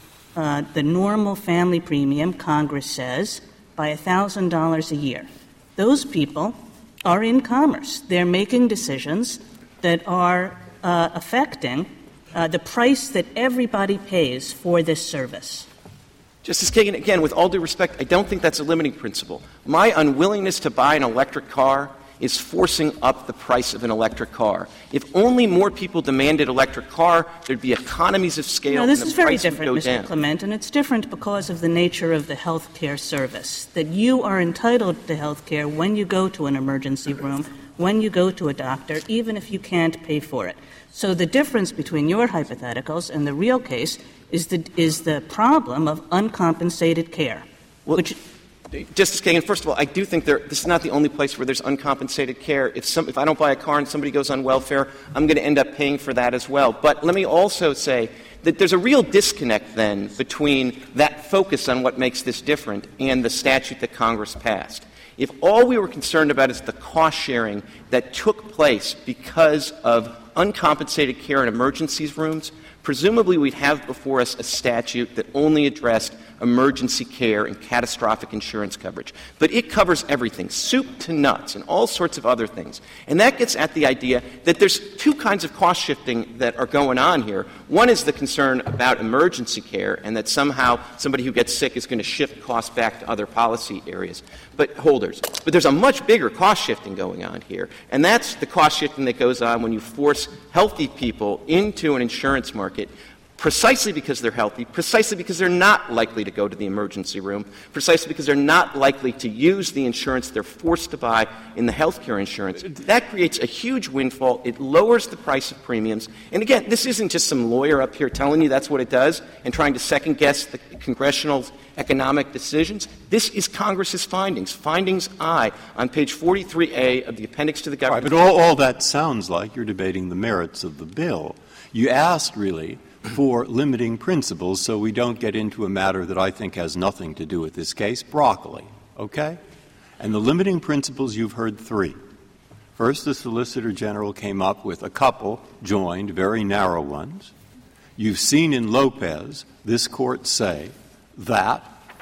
the normal family premium, Congress says, by $1,000 a year. Those people are in commerce. They're making decisions that are affecting the price that everybody pays for this service. Justice Kagan, again, with all due respect, I don't think that's a limiting principle. My unwillingness to buy an electric car is forcing up the price of an electric car. If only more people demanded electric car, there'd be economies of scale. No, this and the is very price different, would go Mr. down. Clement, and it's different because of the nature of the health care service, that you are entitled to health care when you go to an emergency room, when you go to a doctor, even if you can't pay for it. So the difference between your hypotheticals and the real case is the problem of uncompensated care, which — Justice Kagan, first of all, I do think this is not the only place where there's uncompensated care. If I don't buy a car and somebody goes on welfare, I'm going to end up paying for that as well. But let me also say that there's a real disconnect then between that focus on what makes this different and the statute that Congress passed. If all we were concerned about is the cost sharing that took place because of uncompensated care in emergencies rooms, presumably we'd have before us a statute that only addressed emergency care and catastrophic insurance coverage. But it covers everything, soup to nuts, and all sorts of other things. And that gets at the idea that there's two kinds of cost shifting that are going on here. One is the concern about emergency care and that somehow somebody who gets sick is going to shift costs back to other policy areas. But there's a much bigger cost shifting going on here. And that's the cost shifting that goes on when you force healthy people into an insurance market precisely because they're healthy, precisely because they're not likely to go to the emergency room, precisely because they're not likely to use the insurance they're forced to buy in the health care insurance. That creates a huge windfall. It lowers the price of premiums. And again, this isn't just some lawyer up here telling you that's what it does and trying to second-guess the congressional economic decisions. This is Congress's findings. Findings I on page 43A of the appendix to the government. Right, but all that sounds like you're debating the merits of the bill. You asked, really, for limiting principles so we don't get into a matter that I think has nothing to do with this case, broccoli, okay? And the limiting principles, you've heard three. First, the Solicitor General came up with a couple joined, very narrow ones. You've seen in Lopez this Court say that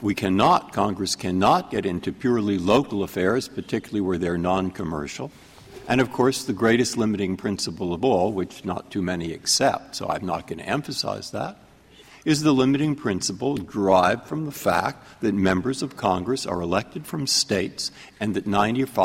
Congress cannot get into purely local affairs, particularly where they're non-commercial. And, of course, the greatest limiting principle of all, which not too many accept, so I'm not going to emphasize that, is the limiting principle derived from the fact that members of Congress are elected from states and that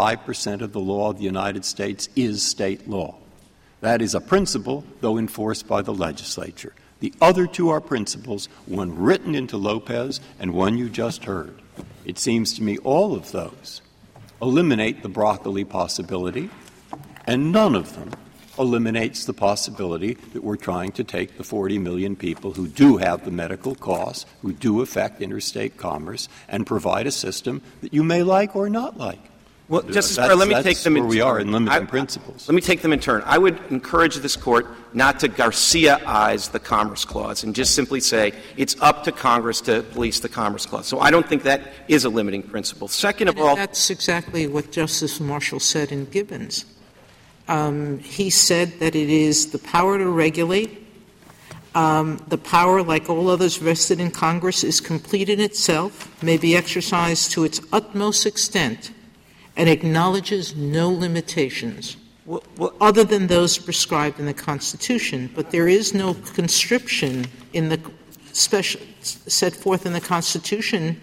95% of the law of the United States is state law. That is a principle, though enforced by the legislature. The other two are principles, one written into Lopez and one you just heard. It seems to me all of those eliminate the broccoli possibility, and none of them eliminates the possibility that we're trying to take the 40 million people who do have the medical costs, who do affect interstate commerce, and provide a system that you may like or not like. Well, Justice Breyer, let me take them in turn. That's where we are in limiting principles. Let me take them in turn. I would encourage this Court not to Garcia-ize the Commerce Clause and just simply say it's up to Congress to police the Commerce Clause. So I don't think that is a limiting principle. Second of all — That's exactly what Justice Marshall said in Gibbons. He said that it is the power to regulate. The power, like all others vested in Congress, is complete in itself, may be exercised to its utmost extent, and acknowledges no limitations other than those prescribed in the Constitution. But there is no conscription in the set forth in the Constitution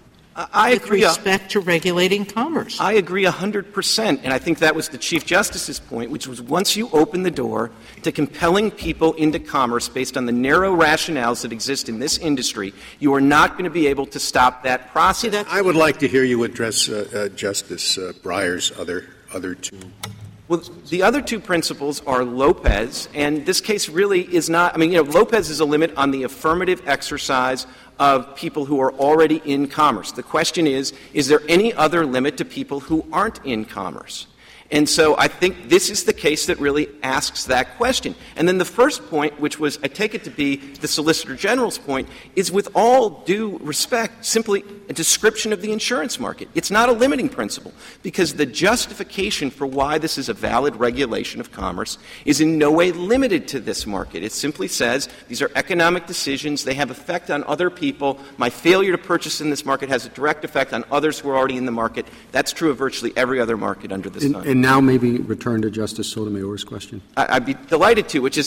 with respect to regulating commerce. I agree 100%, and I think that was the Chief Justice's point, which was once you open the door to compelling people into commerce based on the narrow rationales that exist in this industry, you are not going to be able to stop that process. I would like to hear you address Justice Breyer's other two. Well, the other two principles are Lopez, and this case really is not — Lopez is a limit on the affirmative exercise of people who are already in commerce. The question is there any other limit to people who aren't in commerce? And so I think this is the case that really asks that question. And then the first point, which was, I take it to be the Solicitor General's point, is with all due respect simply a description of the insurance market. It's not a limiting principle, because the justification for why this is a valid regulation of commerce is in no way limited to this market. It simply says these are economic decisions. They have effect on other people. My failure to purchase in this market has a direct effect on others who are already in the market. That's true of virtually every other market under the sun. And now maybe return to Justice Sotomayor's question. I'd be delighted to, which is,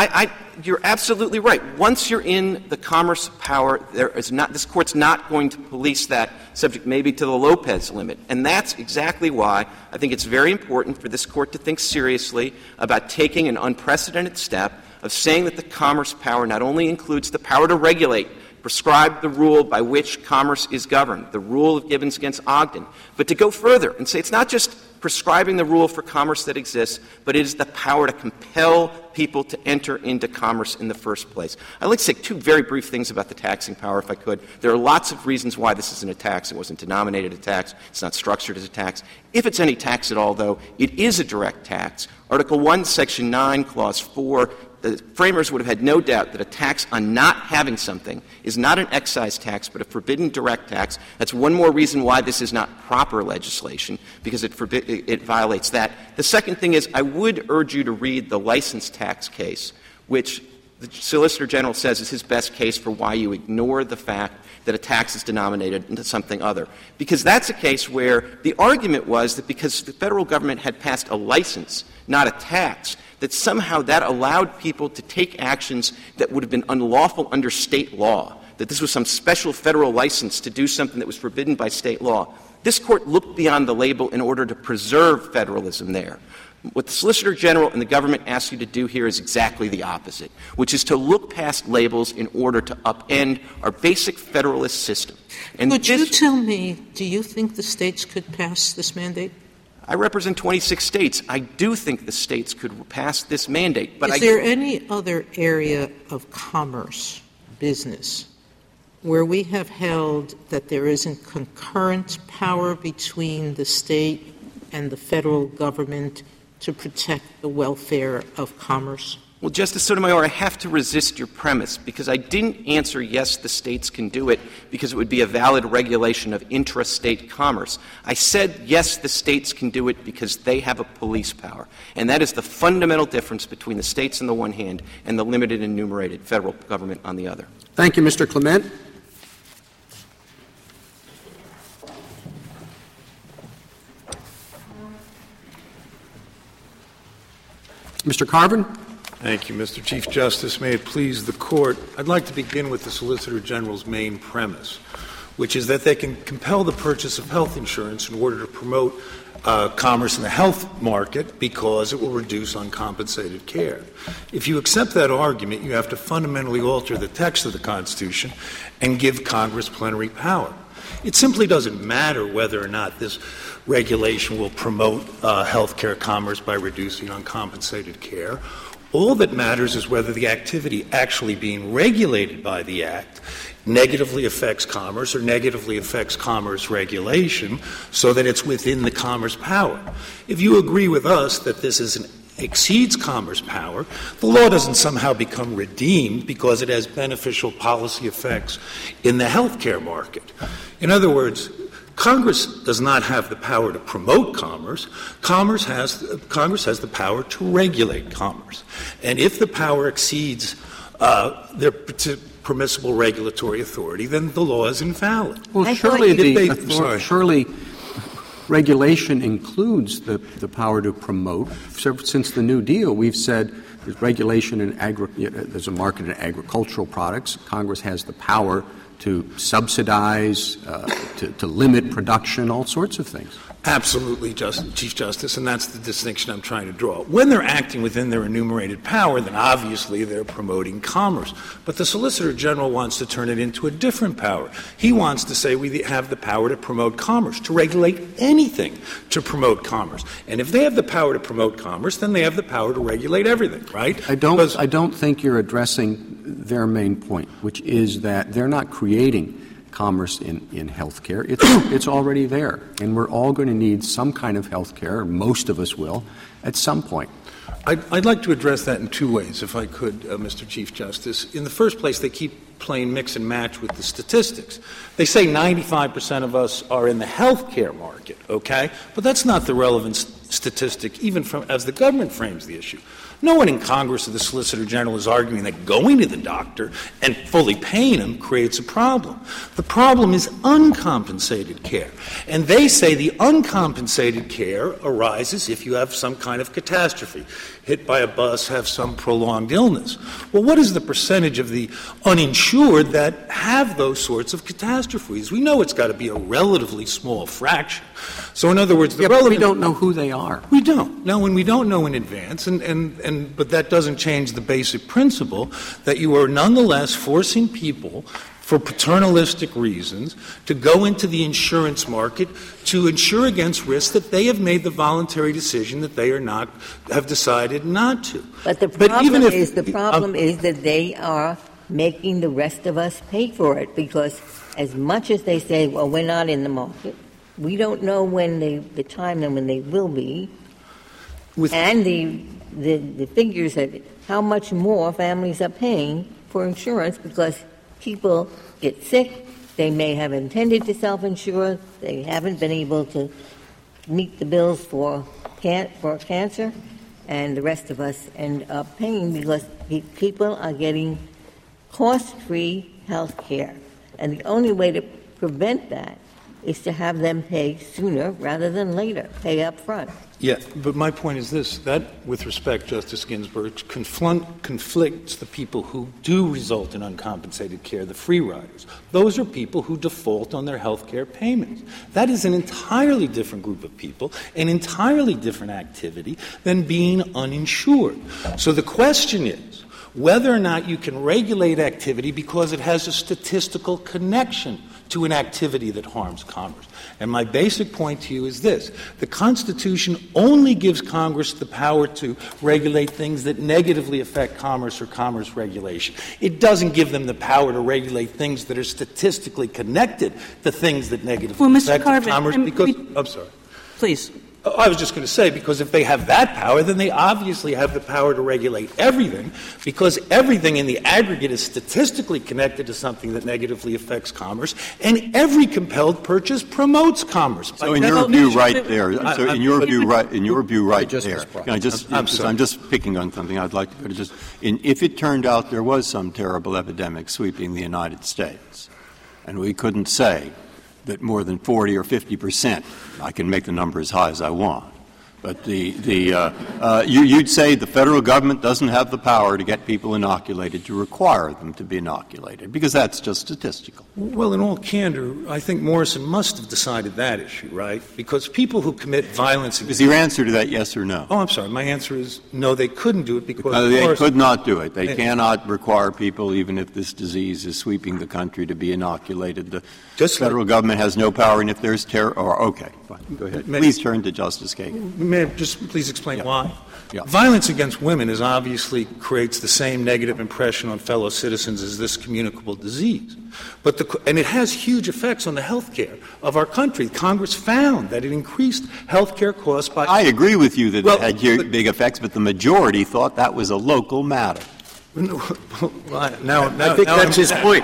you're absolutely right. Once you're in the commerce power, this Court's not going to police that subject maybe to the Lopez limit. And that's exactly why I think it's very important for this Court to think seriously about taking an unprecedented step of saying that the commerce power not only includes the power to regulate, prescribe the rule by which commerce is governed, the rule of Gibbons against Ogden, but to go further and say it's not just prescribing the rule for commerce that exists, but it is the power to compel people to enter into commerce in the first place. I'd like to say two very brief things about the taxing power, if I could. There are lots of reasons why this isn't a tax. It wasn't denominated a tax. It's not structured as a tax. If it's any tax at all, though, it is a direct tax. Article 1, Section 9, Clause 4, the framers would have had no doubt that a tax on not having something is not an excise tax but a forbidden direct tax. That's one more reason why this is not proper legislation, because it violates that. The second thing is I would urge you to read the license tax case, which the Solicitor General says is his best case for why you ignore the fact that a tax is denominated into something other. Because that's a case where the argument was that because the federal government had passed a license, not a tax, that somehow that allowed people to take actions that would have been unlawful under state law, that this was some special federal license to do something that was forbidden by state law. This Court looked beyond the label in order to preserve federalism there. What the Solicitor General and the government ask you to do here is exactly the opposite, which is to look past labels in order to upend our basic federalist system. And could you tell me, do you think the states could pass this mandate? I represent 26 states. I do think the states could pass this mandate. But is there any other area of commerce, business, where we have held that there isn't concurrent power between the state and the federal government to protect the welfare of commerce? Well, Justice Sotomayor, I have to resist your premise because I didn't answer yes, the states can do it because it would be a valid regulation of intrastate commerce. I said yes, the states can do it because they have a police power. And that is the fundamental difference between the states on the one hand and the limited and enumerated federal government on the other. Thank you, Mr. Clement. Mr. Carvin. Thank you, Mr. Chief Justice. May it please the Court, I'd like to begin with the Solicitor General's main premise, which is that they can compel the purchase of health insurance in order to promote commerce in the health market because it will reduce uncompensated care. If you accept that argument, you have to fundamentally alter the text of the Constitution and give Congress plenary power. It simply doesn't matter whether or not this regulation will promote health care commerce by reducing uncompensated care, All that matters is whether the activity actually being regulated by the Act negatively affects commerce or negatively affects commerce regulation so that it's within the commerce power. If you agree with us that this exceeds commerce power, the law doesn't somehow become redeemed because it has beneficial policy effects in the healthcare market. In other words, Congress does not have the power to promote commerce. Congress has the power to regulate commerce. And if the power exceeds their permissible regulatory authority, then the law is invalid. Well, surely regulation includes the power to promote. Since the New Deal, we've said there's regulation in there's a market in agricultural products. Congress has the power to subsidize, to limit production, all sorts of things. Absolutely, Chief Justice, and that's the distinction I'm trying to draw. When they're acting within their enumerated power, then obviously they're promoting commerce. But the Solicitor General wants to turn it into a different power. He wants to say we have the power to promote commerce, to regulate anything to promote commerce. And if they have the power to promote commerce, then they have the power to regulate everything, right? I don't think you're addressing their main point, which is that they're not creating commerce in health care. It's already there, and we're all going to need some kind of health care, most of us will, at some point. I'd like to address that in two ways, if I could, Mr. Chief Justice. In the first place, they keep playing mix and match with the statistics. They say 95% of us are in the health care market, okay? But that's not the relevant statistic, even as the government frames the issue. No one in Congress or the Solicitor General is arguing that going to the doctor and fully paying him creates a problem. The problem is uncompensated care. And they say the uncompensated care arises if you have some kind of catastrophe, hit by a bus, have some prolonged illness. Well, what is the percentage of the uninsured that have those sorts of catastrophes? We know it's got to be a relatively small fraction. So, in other words, we don't know who they are. We don't. No, and we don't know in advance, but that doesn't change the basic principle that you are nonetheless forcing people for paternalistic reasons to go into the insurance market to insure against risks that they have made the voluntary decision that they have decided not to. But the problem is that they are making the rest of us pay for it, because as much as they say, well, we're not in the market, we don't know when the time when they will be, and the figures that how much more families are paying for insurance because people get sick, they may have intended to self-insure, they haven't been able to meet the bills for cancer, and the rest of us end up paying because people are getting cost-free health care. And the only way to prevent that is to have them pay sooner rather than later, pay up front. Yeah, but my point is this, that, with respect, Justice Ginsburg, conflicts the people who do result in uncompensated care, the free riders. Those are people who default on their health care payments. That is an entirely different group of people, an entirely different activity than being uninsured. So the question is whether or not you can regulate activity because it has a statistical connection to an activity that harms commerce. And my basic point to you is this. The Constitution only gives Congress the power to regulate things that negatively affect commerce or commerce regulation. It doesn't give them the power to regulate things that are statistically connected to things that negatively affect commerce. I'm sorry. Please. I was just going to say, because if they have that power, then they obviously have the power to regulate everything, because everything in the aggregate is statistically connected to something that negatively affects commerce, and every compelled purchase promotes commerce. So in your view right there, I'm just picking on something I'd like to just, if it turned out there was some terrible epidemic sweeping the United States, and we couldn't say that more than 40 or 50%, I can make the number as high as I want, but you'd say the federal government doesn't have the power to get people inoculated, to require them to be inoculated, because that's just statistical. Well, in all candor, I think Morrison must have decided that issue, right? Because people who commit violence... Is your answer to that yes or no? Oh, I'm sorry. My answer is no, they couldn't do it because... They could not do it. They cannot require people, even if this disease is sweeping the country, to be inoculated. The federal government has no power, and if there's terror... okay, fine. Go ahead. Please turn to Justice Kagan. may I just please explain why? Yeah. Violence against women obviously creates the same negative impression on fellow citizens as this communicable disease. And it has huge effects on the health care of our country. Congress found that it increased health care costs by... I agree with you that it had big effects, but the majority thought that was a local matter. I think that's his point.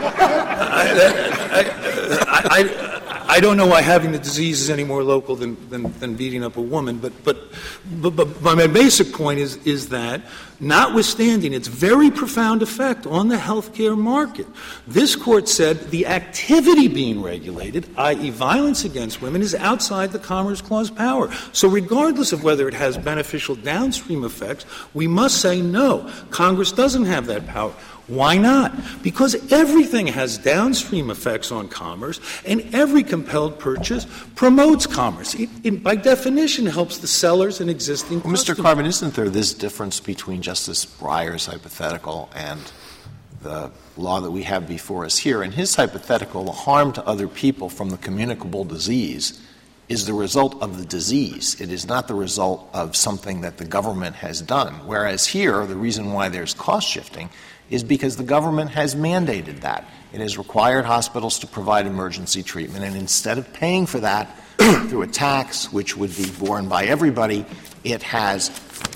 I don't know why having the disease is any more local than beating up a woman, but my basic point is that, notwithstanding its very profound effect on the healthcare market, this Court said the activity being regulated, i.e. violence against women, is outside the Commerce Clause power. So regardless of whether it has beneficial downstream effects, we must say no. Congress doesn't have that power. Why not? Because everything has downstream effects on commerce, and every compelled purchase promotes commerce. It by definition, helps the sellers and existing customers. Mr. Carvin, isn't there this difference between Justice Breyer's hypothetical and the law that we have before us here? In his hypothetical, the harm to other people from the communicable disease is the result of the disease. It is not the result of something that the government has done. Whereas here, the reason why there's cost shifting is because the government has mandated that. It has required hospitals to provide emergency treatment, and instead of paying for that through a tax, which would be borne by everybody, it has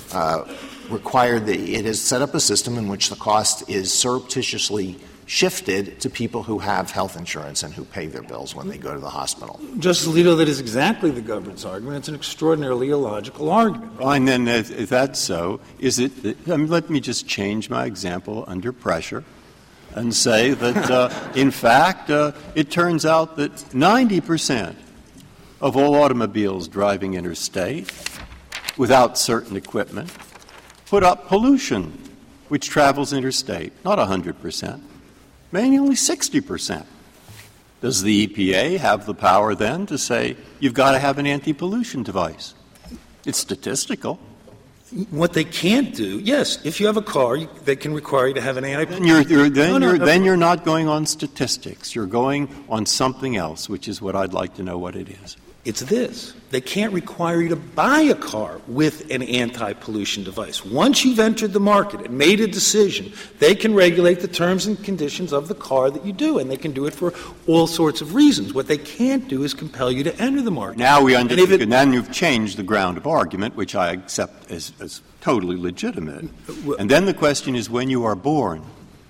it has set up a system in which the cost is surreptitiously shifted to people who have health insurance and who pay their bills when they go to the hospital. Justice Alito, that is exactly the government's argument. It's an extraordinarily illogical argument. Well, and then if that's so, is it let me just change my example under pressure and say that, in fact, it turns out that 90% of all automobiles driving interstate without certain equipment put up pollution which travels interstate, not 100%. Maybe only 60%. Does the EPA have the power then to say you've got to have an anti-pollution device? It's statistical. What they can't do, yes, if you have a car, they can require you to have an anti-pollution. Then you're not going on statistics. You're going on something else, which is what I'd like to know what it is. It's this. They can't require you to buy a car with an anti-pollution device. Once you've entered the market and made a decision, they can regulate the terms and conditions of the car that you do, and they can do it for all sorts of reasons. What they can't do is compel you to enter the market. Now then you've changed the ground of argument, which I accept as totally legitimate. And then the question is, when you are born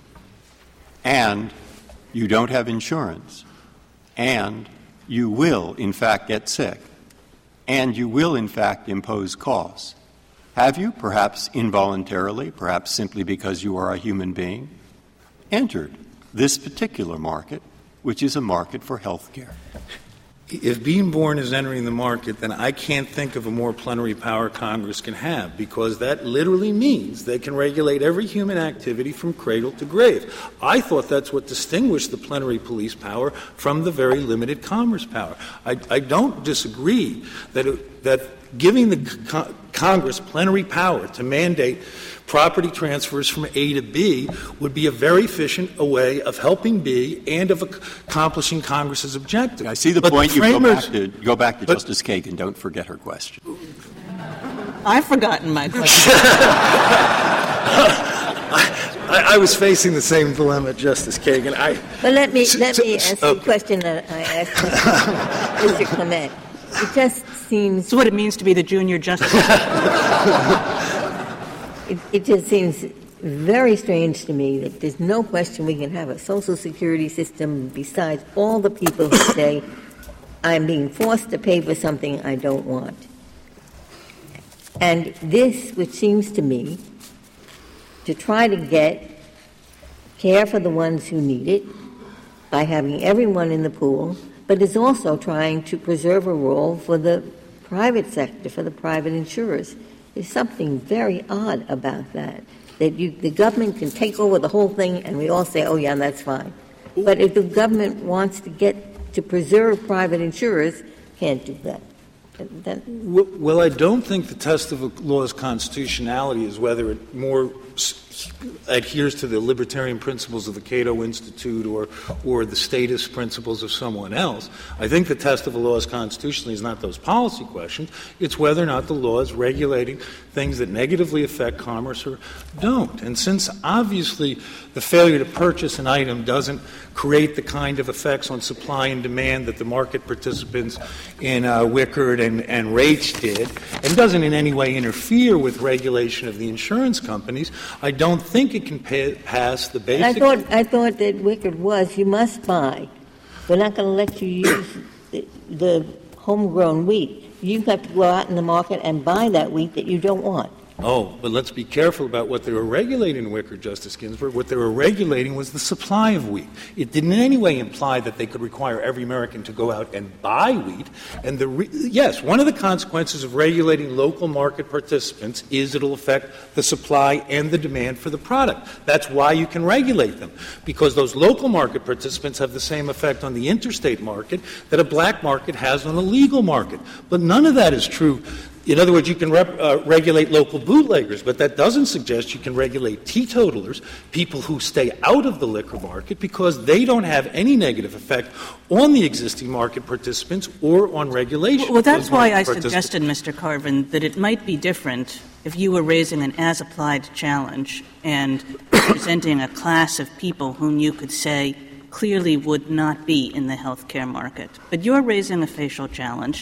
and you don't have insurance and you will, in fact, get sick, and you will, in fact, impose costs. Have you, perhaps involuntarily, perhaps simply because you are a human being, entered this particular market, which is a market for health care? If being born is entering the market, then I can't think of a more plenary power Congress can have, because that literally means they can regulate every human activity from cradle to grave. I thought that's what distinguished the plenary police power from the very limited commerce power. I don't disagree that giving the Congress plenary power to mandate property transfers from A to B would be a very efficient way of helping B and of accomplishing Congress's objective. I see the point. Go back to Justice Kagan. Don't forget her question. I've forgotten my question. I was facing the same dilemma, Justice Kagan. But let me ask the question that I asked Mr. Clement. It just seems... It's what it means to be the junior justice. It just seems very strange to me that there's no question we can have a Social Security system besides all the people who say, I'm being forced to pay for something I don't want. And this, which seems to me to try to get care for the ones who need it by having everyone in the pool, but is also trying to preserve a role for the private sector, for the private insurers. There's something very odd about that the government can take over the whole thing and we all say, oh, yeah, that's fine. But if the government wants to preserve private insurers, can't do that. Well, I don't think the test of a law's constitutionality is whether it more adheres to the libertarian principles of the Cato Institute or the statist principles of someone else. I think the test of the law is constitutionally is not those policy questions. It's whether or not the law is regulating things that negatively affect commerce or don't. And since obviously the failure to purchase an item doesn't create the kind of effects on supply and demand that the market participants in Wickard and Raich did, and doesn't in any way interfere with regulation of the insurance companies, I don't think it can pass the basic. I thought that Wickard was you must buy. We're not going to let you use the homegrown wheat. You have to go out in the market and buy that wheat that you don't want. Oh, but let's be careful about what they were regulating in Wickard, Justice Ginsburg. What they were regulating was the supply of wheat. It didn't in any way imply that they could require every American to go out and buy wheat. And yes, one of the consequences of regulating local market participants is it'll affect the supply and the demand for the product. That's why you can regulate them, because those local market participants have the same effect on the interstate market that a black market has on a legal market. But none of that is true. In other words, you can regulate local bootleggers, but that doesn't suggest you can regulate teetotalers, people who stay out of the liquor market, because they don't have any negative effect on the existing market participants or on regulation. Well, that's why I suggested, Mr. Carvin, that it might be different if you were raising an as-applied challenge and presenting a class of people whom you could say clearly would not be in the healthcare market. But you're raising a facial challenge.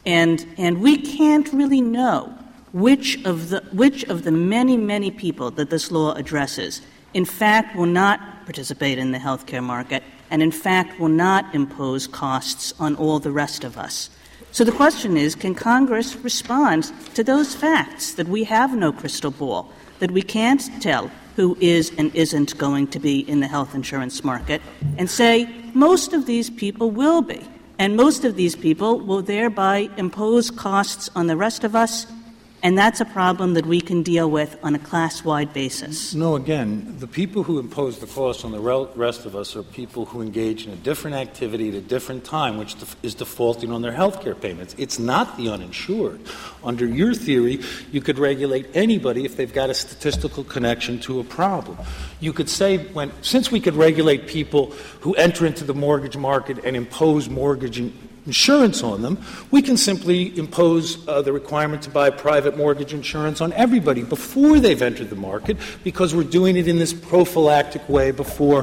And we can't really know which of the many, many people that this law addresses in fact will not participate in the healthcare market and in fact will not impose costs on all the rest of us. So the question is, can Congress respond to those facts that we have no crystal ball, that we can't tell who is and isn't going to be in the health insurance market, and say most of these people will be? And most of these people will thereby impose costs on the rest of us, and that's a problem that we can deal with on a class-wide basis. No, again, the people who impose the cost on the rest of us are people who engage in a different activity at a different time, which is defaulting on their health care payments. It's not the uninsured. Under your theory, you could regulate anybody if they've got a statistical connection to a problem. You could say, since we could regulate people who enter into the mortgage market and impose mortgage insurance on them, we can simply impose the requirement to buy private mortgage insurance on everybody before they've entered the market, because we're doing it in this prophylactic way before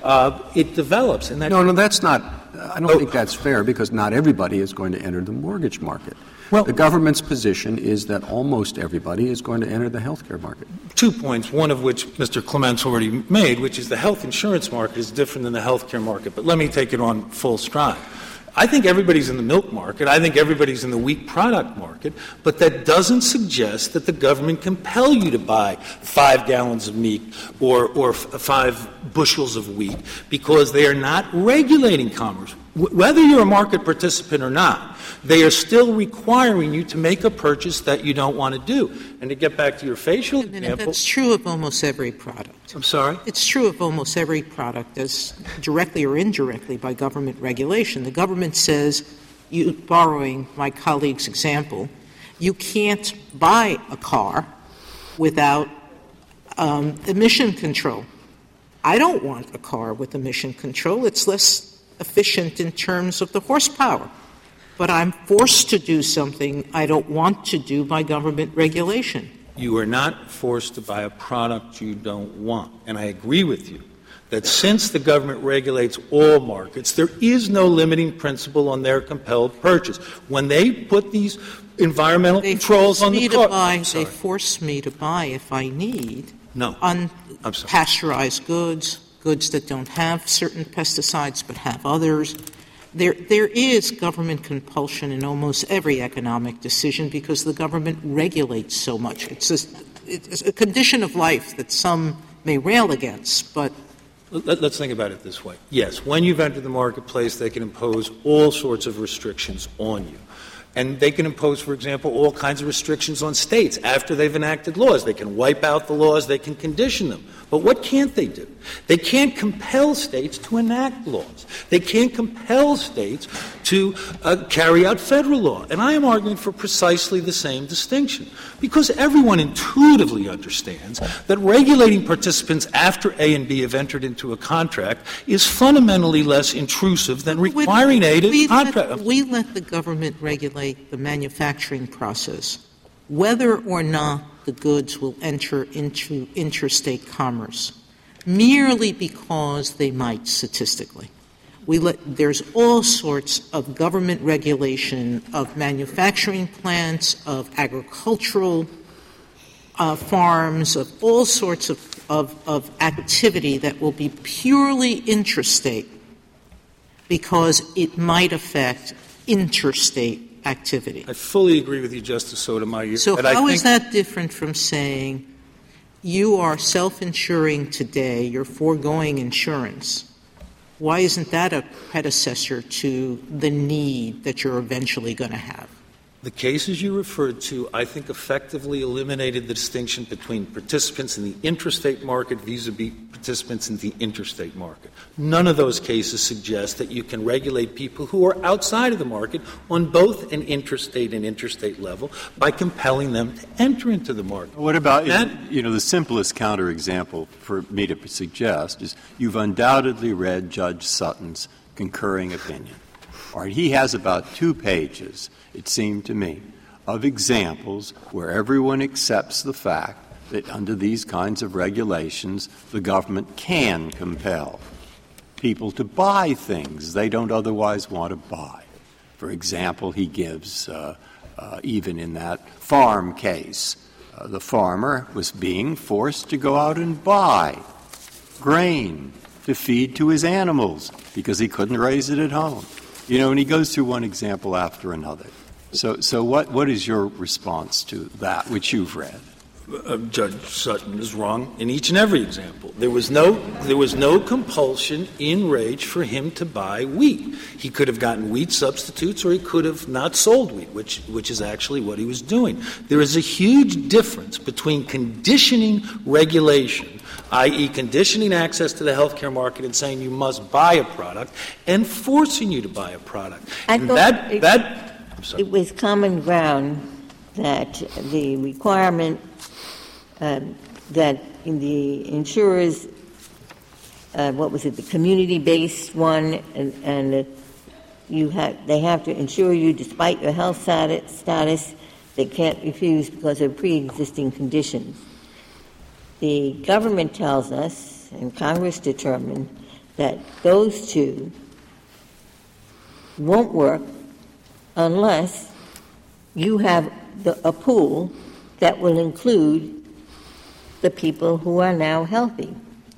it develops. And No, that's not. I don't think that's fair, because not everybody is going to enter the mortgage market. Well, the government's position is that almost everybody is going to enter the healthcare market. 2 points, one of which Mr. Clement's already made, which is the health insurance market is different than the healthcare market. But let me take it on full stride. I think everybody's in the milk market. I think everybody's in the wheat product market. But that doesn't suggest that the government compel you to buy 5 gallons of meat or 5 bushels of wheat, because they are not regulating commerce. Whether you're a market participant or not, they are still requiring you to make a purchase that you don't want to do. And to get back to your facial example, that's true of almost every product. I'm sorry? It's true of almost every product, as directly or indirectly by government regulation. The government says, borrowing my colleague's example, you can't buy a car without emission control. I don't want a car with emission control. It's less efficient in terms of the horsepower. But I'm forced to do something I don't want to do by government regulation. You are not forced to buy a product you don't want. And I agree with you that since the government regulates all markets, there is no limiting principle on their compelled purchase. When they put these environmental controls on the car, they force me to buy, if I need, no, unpasteurized goods that don't have certain pesticides but have others. There is government compulsion in almost every economic decision because the government regulates so much. It's a condition of life that some may rail against, but let's think about it this way. Yes, when you've entered the marketplace, they can impose all sorts of restrictions on you. And they can impose, for example, all kinds of restrictions on states after they've enacted laws. They can wipe out the laws. They can condition them. But what can't they do? They can't compel states to enact laws. They can't compel states to carry out federal law. And I am arguing for precisely the same distinction, because everyone intuitively understands that regulating participants after A and B have entered into a contract is fundamentally less intrusive than requiring A to contract. We let the government regulate the manufacturing process, whether or not the goods will enter into interstate commerce, merely because they might statistically. There's all sorts of government regulation of manufacturing plants, of agricultural farms, of all sorts of activity that will be purely interstate because it might affect interstate activity. I fully agree with you, Justice Sotomayor. So how is that different from saying you are self-insuring today, you're foregoing insurance? Why isn't that a predecessor to the need that you're eventually going to have? The cases you referred to, I think, effectively eliminated the distinction between participants in the intrastate market vis-a-vis participants in the interstate market. None of those cases suggest that you can regulate people who are outside of the market on both an intrastate and interstate level by compelling them to enter into the market. What about, the simplest counterexample for me to suggest is you've undoubtedly read Judge Sutton's concurring opinion. All right, he has about 2 pages, it seemed to me, of examples where everyone accepts the fact that under these kinds of regulations, the government can compel people to buy things they don't otherwise want to buy. For example, he gives, even in that farm case, the farmer was being forced to go out and buy grain to feed to his animals because he couldn't raise it at home. And he goes through one example after another. So what is your response to that, which you've read? Judge Sutton is wrong in each and every example. There was no compulsion in Rage for him to buy wheat. He could have gotten wheat substitutes, or he could have not sold wheat, which is actually what he was doing. There is a huge difference between conditioning regulation, i.e. conditioning access to the healthcare market and saying you must buy a product, and forcing you to buy a product. It was common ground that the requirement that in the insurers, the community-based one, and they have to insure you despite your health status. They can't refuse because of pre-existing conditions. The government tells us, and Congress determined, that those two won't work unless you have a pool that will include the people who are now healthy.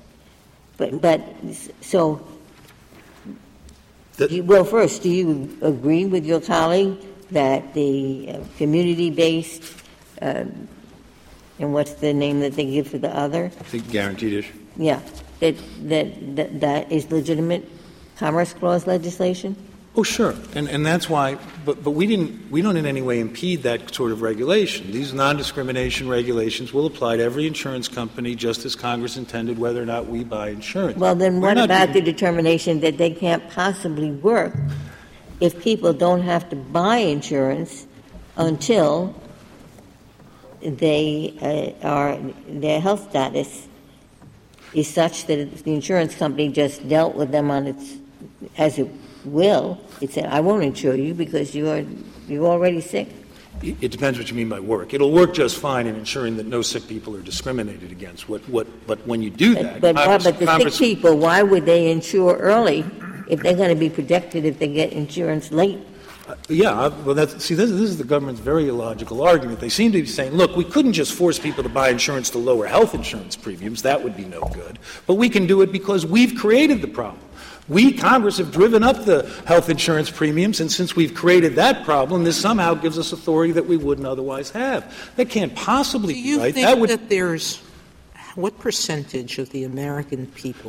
First, do you agree with your colleague that the community-based, and what's the name that they give for the other? The guaranteed issue. Yeah, that is legitimate Commerce Clause legislation? Oh, sure, and that's why. But we don't in any way impede that sort of regulation. These non-discrimination regulations will apply to every insurance company, just as Congress intended, whether or not we buy insurance. Well, then what about the determination that they can't possibly work if people don't have to buy insurance until their health status is such that the insurance company just dealt with them as it will. It said, I won't insure you because you're already sick. It depends what you mean by work. It'll work just fine in ensuring that no sick people are discriminated against. But when you do that... But the sick people, why would they insure early if they're going to be protected if they get insurance late? This is the government's very illogical argument. They seem to be saying, look, we couldn't just force people to buy insurance to lower health insurance premiums. That would be no good. But we can do it because we've created the problem. We, Congress, have driven up the health insurance premiums, and since we've created that problem, this somehow gives us authority that we wouldn't otherwise have. That can't possibly be right. Do you think that there's — what percentage of the American people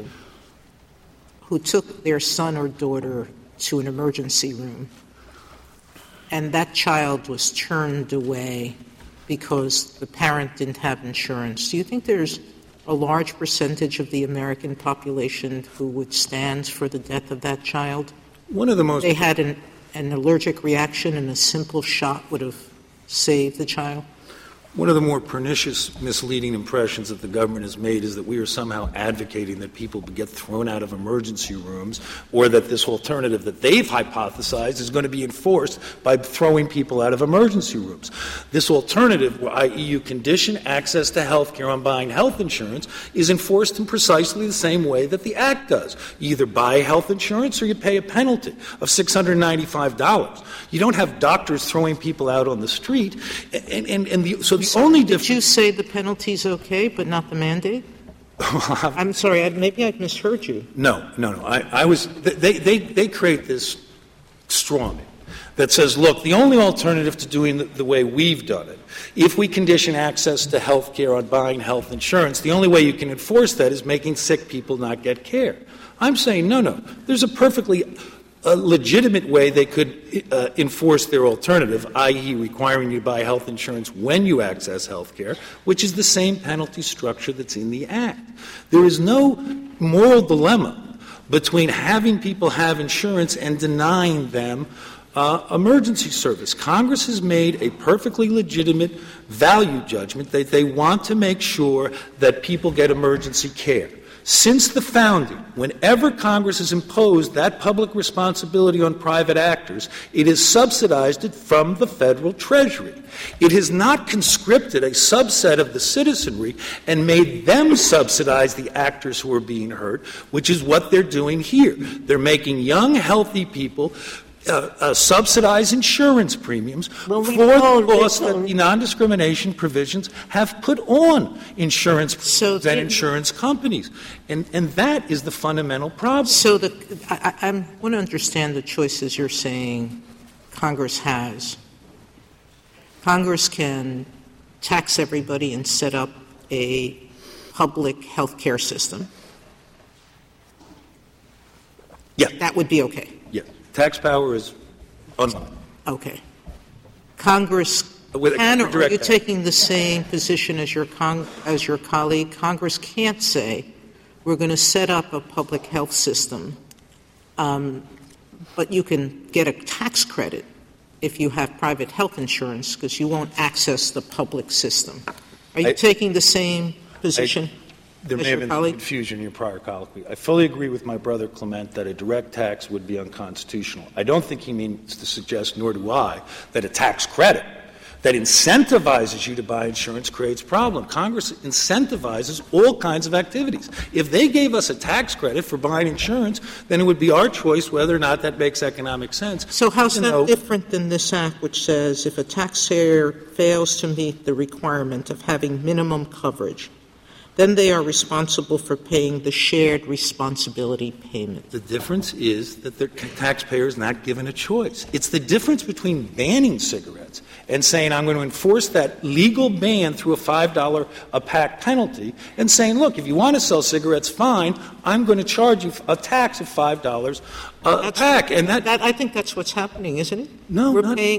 who took their son or daughter to an emergency room and that child was turned away because the parent didn't have insurance, do you think there's a large percentage of the American population who would stand for the death of that child? One of the most... They had an allergic reaction and a simple shot would have saved the child? One of the more pernicious, misleading impressions that the government has made is that we are somehow advocating that people get thrown out of emergency rooms, or that this alternative that they've hypothesized is going to be enforced by throwing people out of emergency rooms. This alternative, i.e. you condition access to health care on buying health insurance, is enforced in precisely the same way that the Act does. You either buy health insurance or you pay a penalty of $695. You don't have doctors throwing people out on the street, so the only difference... Did you say the penalty's okay, but not the mandate? I'm sorry, maybe I misheard you. No. I was. They create this straw man that says, look, the only alternative to doing the way we've done it, if we condition access to health care on buying health insurance, the only way you can enforce that is making sick people not get care. I'm saying no. There's a perfectly legitimate way they could enforce their alternative, i.e. requiring you to buy health insurance when you access health care, which is the same penalty structure that's in the Act. There is no moral dilemma between having people have insurance and denying them emergency service. Congress has made a perfectly legitimate value judgment that they want to make sure that people get emergency care. Since the founding, whenever Congress has imposed that public responsibility on private actors, it has subsidized it from the federal Treasury. It has not conscripted a subset of the citizenry and made them subsidize the actors who are being hurt, which is what they're doing here. They're making young, healthy people subsidize insurance premiums for the cost that the non-discrimination provisions have put on insurance premiums and insurance companies. And that is the fundamental problem. So I want to understand the choices you're saying Congress has. Congress can tax everybody and set up a public health care system. Yeah. That would be okay. Yeah. Tax power is okay. Congress can, or are you taking the same position as your colleague? Congress can't say we're going to set up a public health system, but you can get a tax credit if you have private health insurance because you won't access the public system. Are you taking the same position? There may have been confusion in your prior colloquy. I fully agree with my brother Clement that a direct tax would be unconstitutional. I don't think he means to suggest, nor do I, that a tax credit that incentivizes you to buy insurance creates problem. Congress incentivizes all kinds of activities. If they gave us a tax credit for buying insurance, then it would be our choice whether or not that makes economic sense. So how's that different than this Act, which says if a taxpayer fails to meet the requirement of having minimum coverage, then they are responsible for paying the shared responsibility payment? The difference is that the taxpayer is not given a choice. It's the difference between banning cigarettes and saying I'm going to enforce that legal ban through a $5 a pack penalty and saying, look, if you want to sell cigarettes, fine, I'm going to charge you a tax of $5 a pack. And that I think that's what's happening, isn't it? No,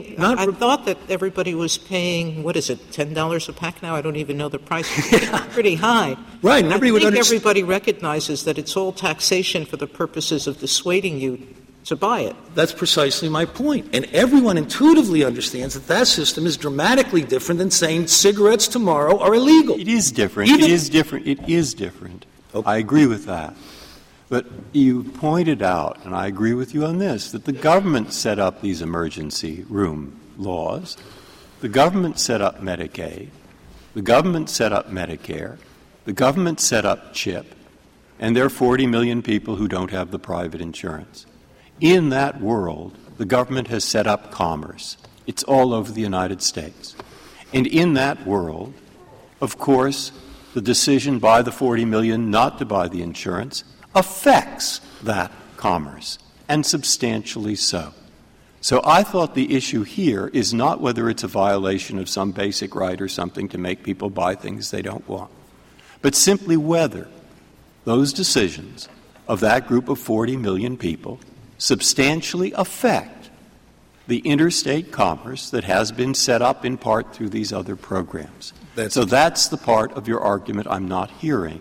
I thought that everybody was paying, what is it, $10 a pack now? I don't even know the price. It's pretty high. Right. I think everybody recognizes that it's all taxation for the purposes of dissuading you to buy it. That's precisely my point. And everyone intuitively understands that system is dramatically different than saying cigarettes tomorrow are illegal. It is different. It is different. Okay. I agree with that. But you pointed out, and I agree with you on this, that the government set up these emergency room laws. The government set up Medicaid. The government set up Medicare. The government set up CHIP. And there are 40 million people who don't have the private insurance. In that world, the government has set up commerce. It's all over the United States. And in that world, of course, the decision by the 40 million not to buy the insurance affects that commerce, and substantially so. So I thought the issue here is not whether it's a violation of some basic right or something to make people buy things they don't want, but simply whether those decisions of that group of 40 million people substantially affect the interstate commerce that has been set up in part through these other programs. So that's the part of your argument I'm not hearing.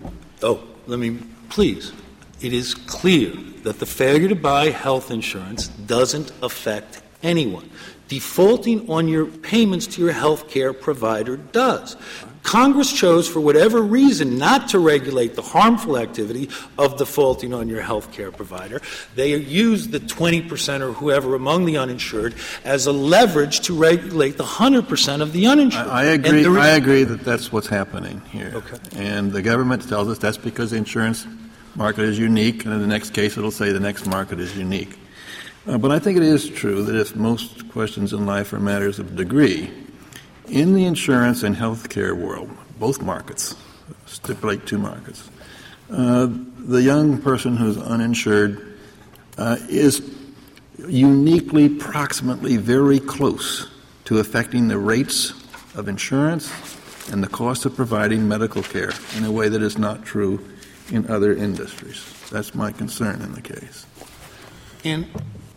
Please. It is clear that the failure to buy health insurance doesn't affect anyone. Defaulting on your payments to your health care provider does. Congress chose, for whatever reason, not to regulate the harmful activity of defaulting on your health care provider. They used the 20% or whoever among the uninsured as a leverage to regulate the 100% of the uninsured. I agree that that's what's happening here. Okay. And the government tells us that's because the insurance market is unique, and in the next case it'll say the next market is unique. But I think it is true that if most questions in life are matters of degree, in the insurance and health care world, both markets, stipulate two markets, the young person who's uninsured is uniquely, proximately very close to affecting the rates of insurance and the cost of providing medical care in a way that is not true in other industries. That's my concern in the case. And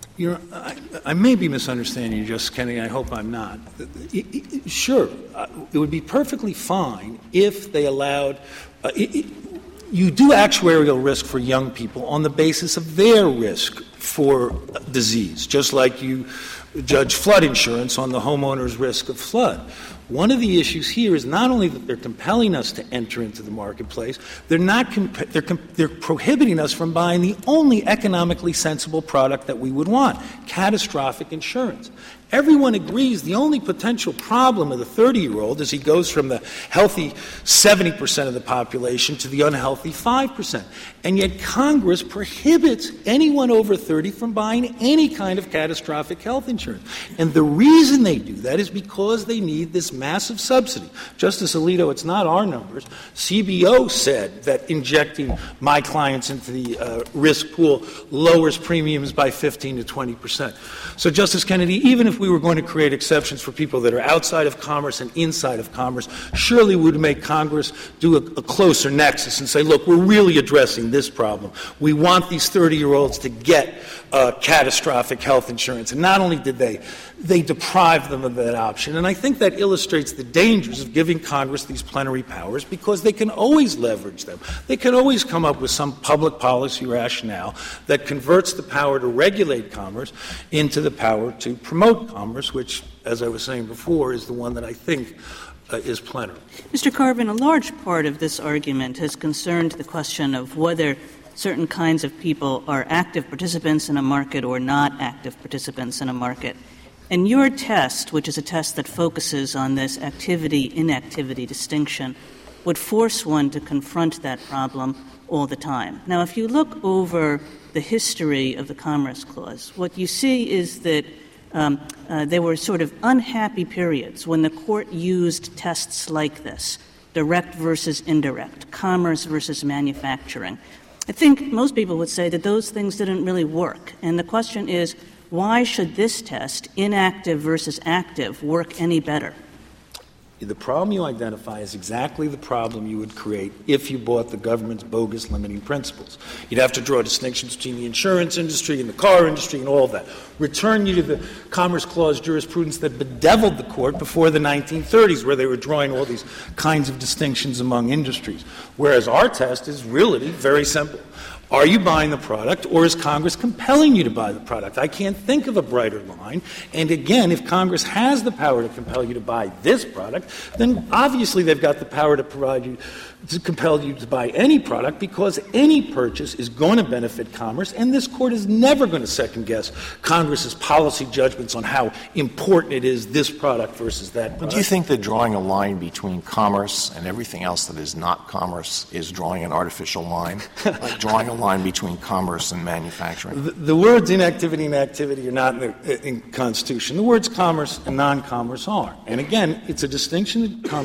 I may be misunderstanding you, Justice Kennedy. I hope I'm not. Sure, it would be perfectly fine if they allowed you do actuarial risk for young people on the basis of their risk for disease, just like you judge flood insurance on the homeowner's risk of flood. One of the issues here is not only that they're compelling us to enter into the marketplace, they're prohibiting us from buying the only economically sensible product that we would want, catastrophic insurance. Everyone agrees the only potential problem of the 30-year-old is he goes from the healthy 70% of the population to the unhealthy 5%. And yet Congress prohibits anyone over 30 from buying any kind of catastrophic health insurance. And the reason they do that is because they need this massive subsidy. Justice Alito, it's not our numbers. CBO said that injecting my clients into the risk pool lowers premiums by 15 to 20%. So, Justice Kennedy, even if we were going to create exceptions for people that are outside of commerce and inside of commerce, surely we would make Congress do a closer nexus and say, look, we're really addressing this problem. We want these 30-year-olds to get catastrophic health insurance. And not only did they deprive them of that option. And I think that illustrates the dangers of giving Congress these plenary powers because they can always leverage them. They can always come up with some public policy rationale that converts the power to regulate commerce into the power to promote commerce, which, as I was saying before, is the one that I think is plenary. Mr. Carvin, a large part of this argument has concerned the question of whether certain kinds of people are active participants in a market or not active participants in a market. And your test, which is a test that focuses on this activity-inactivity distinction, would force one to confront that problem all the time. Now, if you look over the history of the Commerce Clause, what you see is that there were sort of unhappy periods when the Court used tests like this, direct versus indirect, commerce versus manufacturing. I think most people would say that those things didn't really work. And the question is, why should this test, inactive versus active, work any better? The problem you identify is exactly the problem you would create if you bought the government's bogus limiting principles. You'd have to draw distinctions between the insurance industry and the car industry and all of that. Return you to the Commerce Clause jurisprudence that bedeviled the Court before the 1930s, where they were drawing all these kinds of distinctions among industries. Whereas our test is really very simple. Are you buying the product, or is Congress compelling you to buy the product? I can't think of a brighter line. And again, if Congress has the power to compel you to buy this product, then obviously they've got the power to compel you to buy any product, because any purchase is going to benefit commerce, and this Court is never going to second-guess Congress's policy judgments on how important it is this product versus that product. Do you think that drawing a line between commerce and everything else that is not commerce is drawing an artificial line, like drawing a line between commerce and manufacturing? The words inactivity and activity are not in the Constitution. The words commerce and non-commerce are. And again, it's a distinction that comes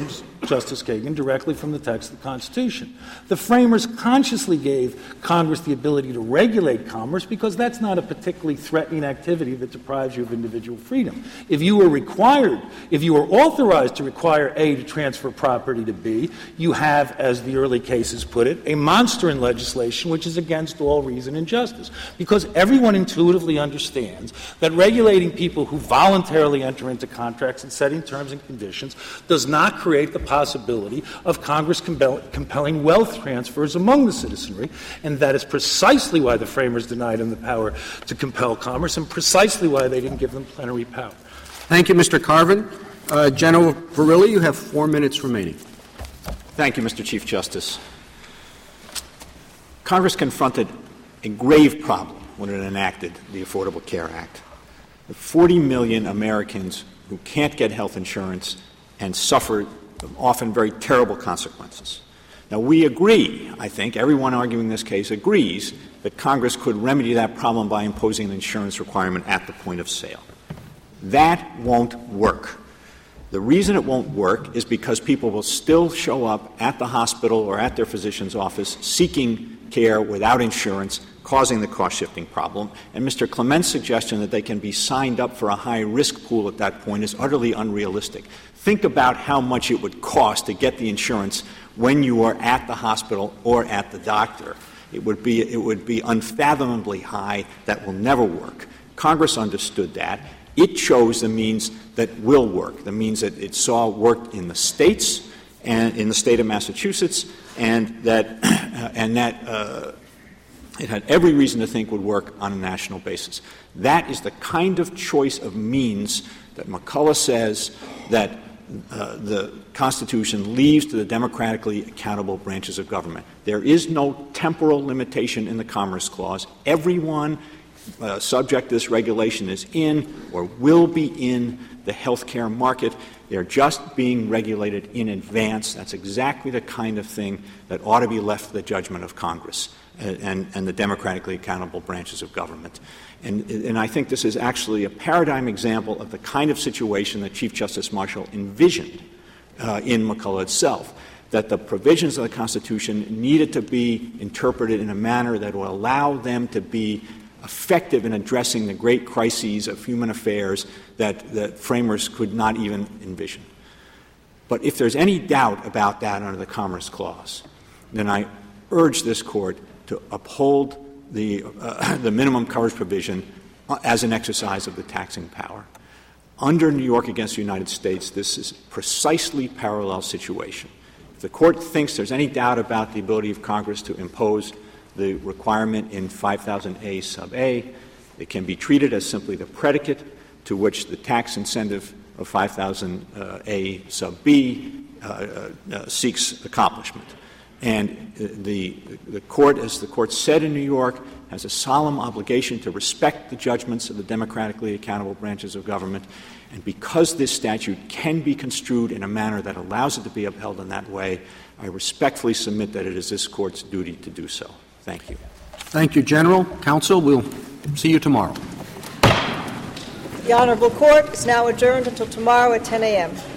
Justice Kagan, directly from the text of the Constitution. The framers consciously gave Congress the ability to regulate commerce because that's not a particularly threatening activity that deprives you of individual freedom. If you were authorized to require A to transfer property to B, you have, as the early cases put it, a monster in legislation which is against all reason and justice. Because everyone intuitively understands that regulating people who voluntarily enter into contracts and setting terms and conditions does not create the possibility of Congress compelling wealth transfers among the citizenry, and that is precisely why the framers denied them the power to compel commerce and precisely why they didn't give them plenary power. Thank you, Mr. Carvin. General Verrilli, you have 4 minutes remaining. Thank you, Mr. Chief Justice. Congress confronted a grave problem when it enacted the Affordable Care Act. The 40 million Americans who can't get health insurance and suffer often very terrible consequences. Now, we agree, I think, everyone arguing this case agrees that Congress could remedy that problem by imposing an insurance requirement at the point of sale. That won't work. The reason it won't work is because people will still show up at the hospital or at their physician's office seeking care without insurance, causing the cost-shifting problem. And Mr. Clement's suggestion that they can be signed up for a high-risk pool at that point is utterly unrealistic. Think about how much it would cost to get the insurance when you are at the hospital or at the doctor. It would be unfathomably high. That will never work. Congress understood that. It chose the means that will work, the means that it saw worked in the states and in the state of Massachusetts, and that it had every reason to think would work on a national basis. That is the kind of choice of means that McCullough says that the Constitution leaves to the democratically accountable branches of government. There is no temporal limitation in the Commerce Clause. Everyone subject to this regulation is in or will be in the health care market. They're just being regulated in advance. That's exactly the kind of thing that ought to be left to the judgment of Congress and the democratically accountable branches of government. And I think this is actually a paradigm example of the kind of situation that Chief Justice Marshall envisioned in McCullough itself, that the provisions of the Constitution needed to be interpreted in a manner that will allow them to be effective in addressing the great crises of human affairs that framers could not even envision. But if there's any doubt about that under the Commerce Clause, then I urge this Court to uphold the minimum coverage provision as an exercise of the taxing power. Under New York against the United States, this is precisely parallel situation. If the Court thinks there's any doubt about the ability of Congress to impose the requirement in 5000A sub A, it can be treated as simply the predicate to which the tax incentive of 5000A sub B seeks accomplishment. And the Court, as the Court said in New York, has a solemn obligation to respect the judgments of the democratically accountable branches of government. And because this statute can be construed in a manner that allows it to be upheld in that way, I respectfully submit that it is this Court's duty to do so. Thank you. Thank you, General. Counsel, we'll see you tomorrow. The Honorable Court is now adjourned until tomorrow at 10 a.m.